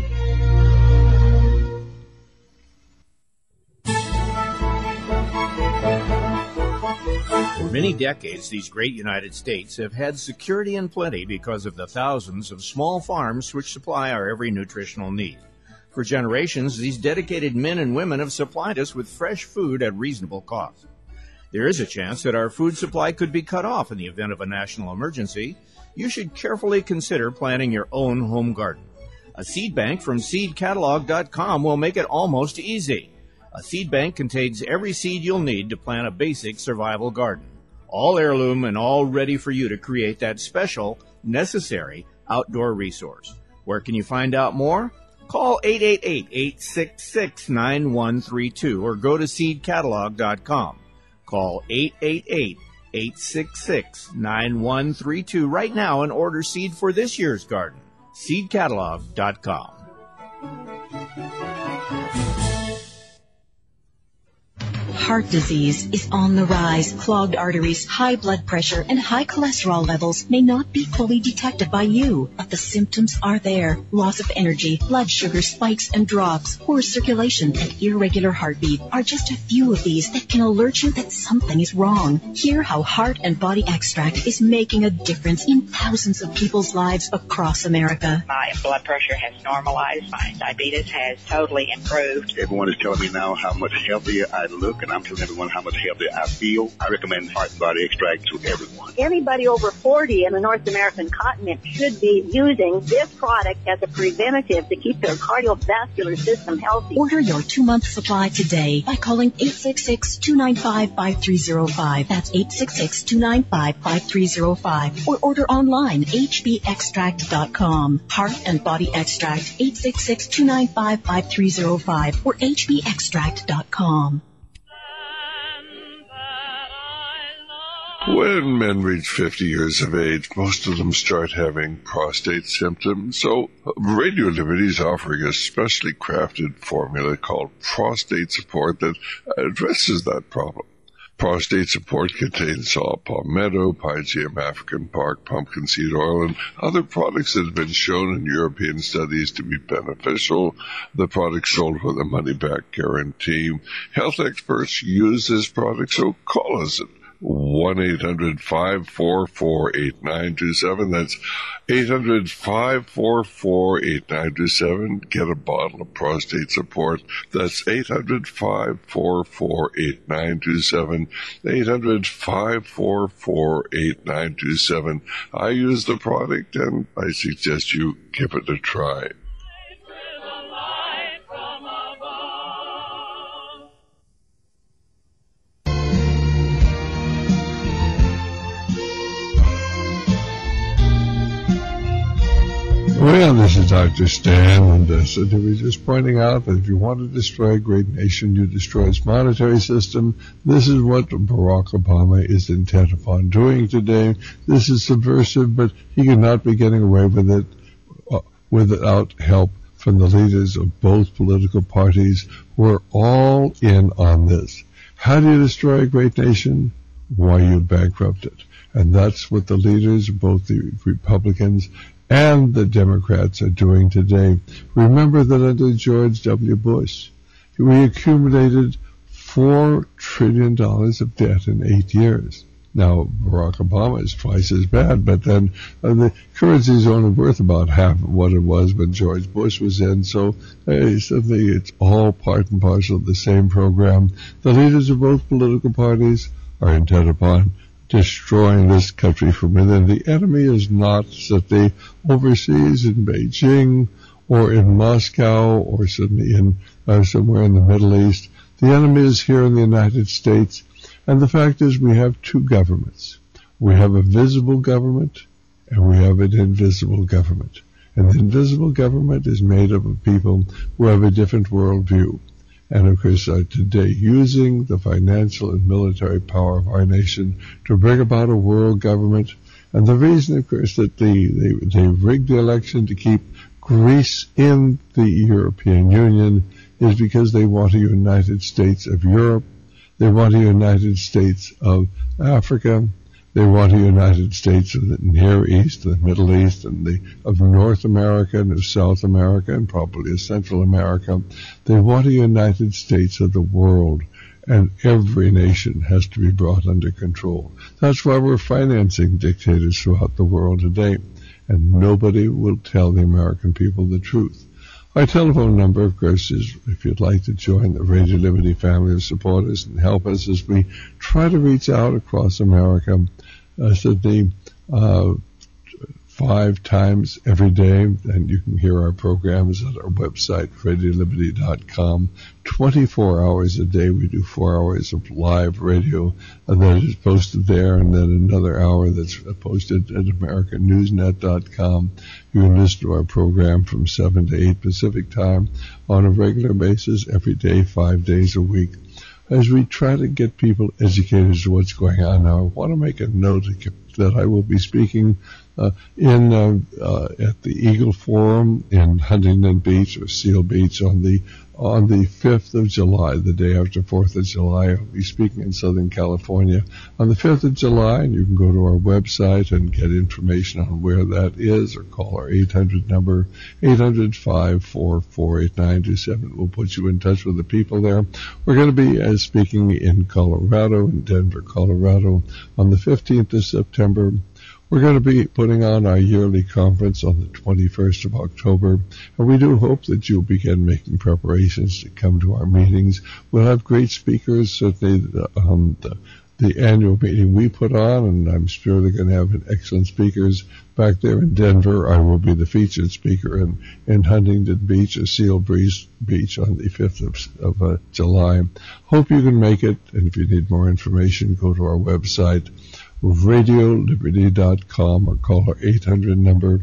For many decades, these great United States have had security and plenty because of the thousands of small farms which supply our every nutritional need. For generations, these dedicated men and women have supplied us with fresh food at reasonable cost. There is a chance that our food supply could be cut off in the event of a national emergency. You should carefully consider planting your own home garden. A seed bank from seedcatalog.com will make it almost easy. A seed bank contains every seed you'll need to plant a basic survival garden. All heirloom and all ready for you to create that special, necessary outdoor resource. Where can you find out more? Call 888-866-9132 or go to seedcatalog.com. Call 888-866-9132 right now and order seed for this year's garden. seedcatalog.com. Heart disease is on the rise. Clogged arteries, high blood pressure, and high cholesterol levels may not be fully detected by you, but the symptoms are there. Loss of energy, blood sugar spikes and drops, poor circulation, and irregular heartbeat are just a few of these that can alert you that something is wrong. Hear how Heart and Body Extract is making a difference in thousands of people's lives across America. My blood pressure has normalized. My diabetes has totally improved. Everyone is telling me now how much healthier I look, and I'm telling everyone how much healthier I feel. I recommend Heart and Body Extract to everyone. Anybody over 40 in the North American continent should be using this product as a preventative to keep their cardiovascular system healthy. Order your 2-month supply today by calling 866-295-5305. That's 866-295-5305. Or order online, hbextract.com. Heart and Body Extract, 866-295-5305 or hbextract.com. When men reach 50 years of age, most of them start having prostate symptoms. So Radio Liberty is offering a specially crafted formula called Prostate Support that addresses that problem. Prostate Support contains saw palmetto, pygeum African bark, pumpkin seed oil, and other products that have been shown in European studies to be beneficial. The product sold with a money-back guarantee. Health experts use this product, so call us at 1-800-544-8927. That's 800-544-8927. Get a bottle of Prostate Support. That's 800-544-8927. 800-544-8927. I use the product, and I suggest you give it a try. Well, this is Dr. Stan, and so we were just pointing out that if you want to destroy a great nation, you destroy its monetary system. This is what Barack Obama is intent upon doing today. This is subversive, but he cannot be getting away with it without help from the leaders of both political parties who are all in on this. How do you destroy a great nation? Why, you bankrupt it. And that's what the leaders of both the Republicans and the Democrats are doing today. Remember that under George W. Bush, we accumulated $4 trillion of debt in 8 years. Now, Barack Obama is twice as bad, but then the currency is only worth about half of what it was when George Bush was in, so suddenly it's all part and parcel of the same program. The leaders of both political parties are intent upon destroying this country from within. The enemy is not sitting overseas in Beijing or in Moscow or suddenly in somewhere in the Middle East. The enemy is here in the United States, and the fact is we have two governments. We have a visible government and we have an invisible government. And the invisible government is made up of people who have a different worldview. And of course, today, using the financial and military power of our nation to bring about a world government. And the reason, of course, that they rigged the election to keep Greece in the European Union is because they want a United States of Europe. They want a United States of Africa. They want a United States of the Near East, the Middle East, and of North America and of South America and probably of Central America. They want a United States of the world, and every nation has to be brought under control. That's why we're financing dictators throughout the world today, and nobody will tell the American people the truth. Our telephone number, of course, is if you'd like to join the Radio Liberty family of supporters and help us as we try to reach out across America. Sydney, 5 times every day, and you can hear our programs at our website, radioliberty.com. 24 hours a day, we do 4 hours of live radio that is posted there, and then another hour that's posted at AmericanNewsNet.com. You can listen to our program from 7 to 8 Pacific time on a regular basis every day, 5 days a week, as we try to get people educated as to what's going on. Now, I want to make a note that I will be speaking at the Eagle Forum in Huntington Beach or Seal Beach on the 5th of July, the day after 4th of July. I'll be speaking in Southern California on the 5th of July, and you can go to our website and get information on where that is, or call our 800 number, 800-544-8927. We'll put you in touch with the people there. We're going to be speaking in Colorado, in Denver, Colorado, on the 15th of September. We're going to be putting on our yearly conference on the 21st of October, and we do hope that you'll begin making preparations to come to our meetings. We'll have great speakers, certainly the annual meeting we put on, and I'm sure they're going to have excellent speakers back there in Denver. I will be the featured speaker in Huntington Beach or Seal Beach on the 5th of July. Hope you can make it, and if you need more information, go to our website, radioliberty.com, or call our 800 number,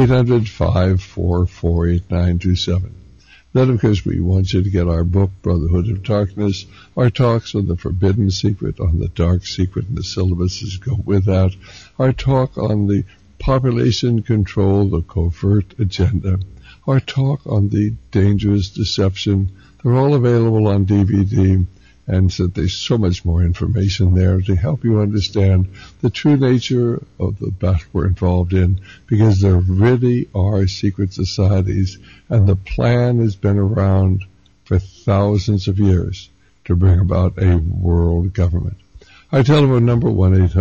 800-544-8927. Then, of course, we want you to get our book, Brotherhood of Darkness, our talks on the Forbidden Secret, on the Dark Secret, and the syllabuses go with that, our talk on the population control, the covert agenda, our talk on the dangerous deception. They're all available on DVD. And so there's so much more information there to help you understand the true nature of the battle we're involved in, because there really are secret societies, and the plan has been around for thousands of years to bring about a world government. Our telephone number,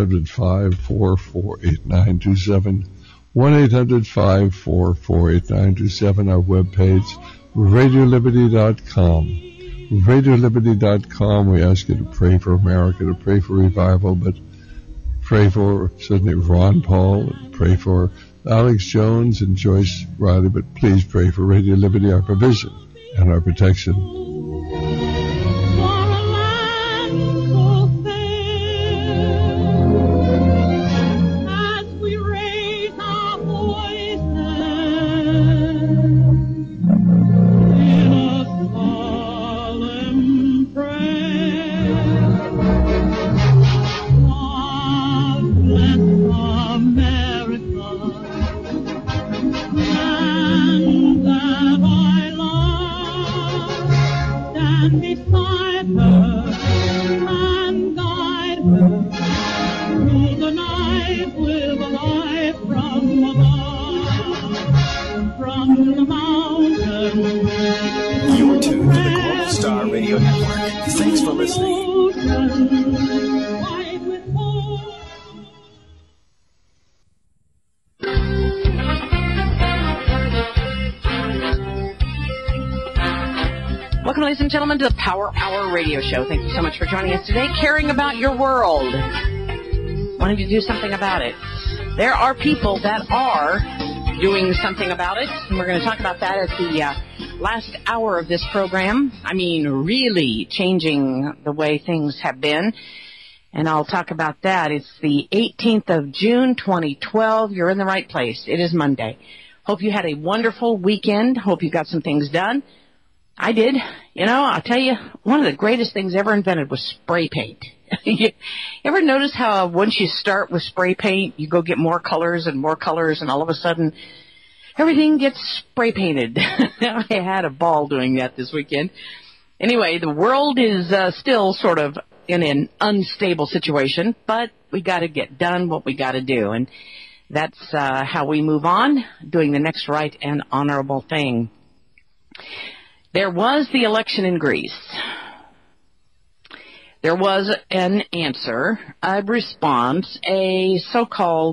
1-800-544-8927, 1-800-544-8927, our webpage, radioliberty.com. radioliberty.com. We ask you to pray for America, to pray for revival, but pray for certainly Ron Paul, and pray for Alex Jones and Joyce Riley, but please pray for Radio Liberty, our provision and our protection. As we raise our voices the mountain. You're tuned to the Global Star Radio Network. Thanks for listening. Welcome, ladies and gentlemen, to the Power Hour Radio Show. Thank you so much for joining us today. Caring about your world. Wanting to do something about it. There are people that are doing something about it, and we're going to talk about that at the last hour of this program. I mean, really changing the way things have been, and I'll talk about that. It's the 18th of June, 2012. You're in the right place. It is Monday. Hope you had a wonderful weekend. Hope you got some things done. I did. You know, I'll tell you, one of the greatest things ever invented was spray paint. You ever notice how once you start with spray paint, you go get more colors, and all of a sudden, everything gets spray painted. I had a ball doing that this weekend. Anyway, the world is still sort of in an unstable situation, but we got to get done what we got to do, and that's how we move on, doing the next right and honorable thing. There was the election in Greece. There was an answer, a response, a so-called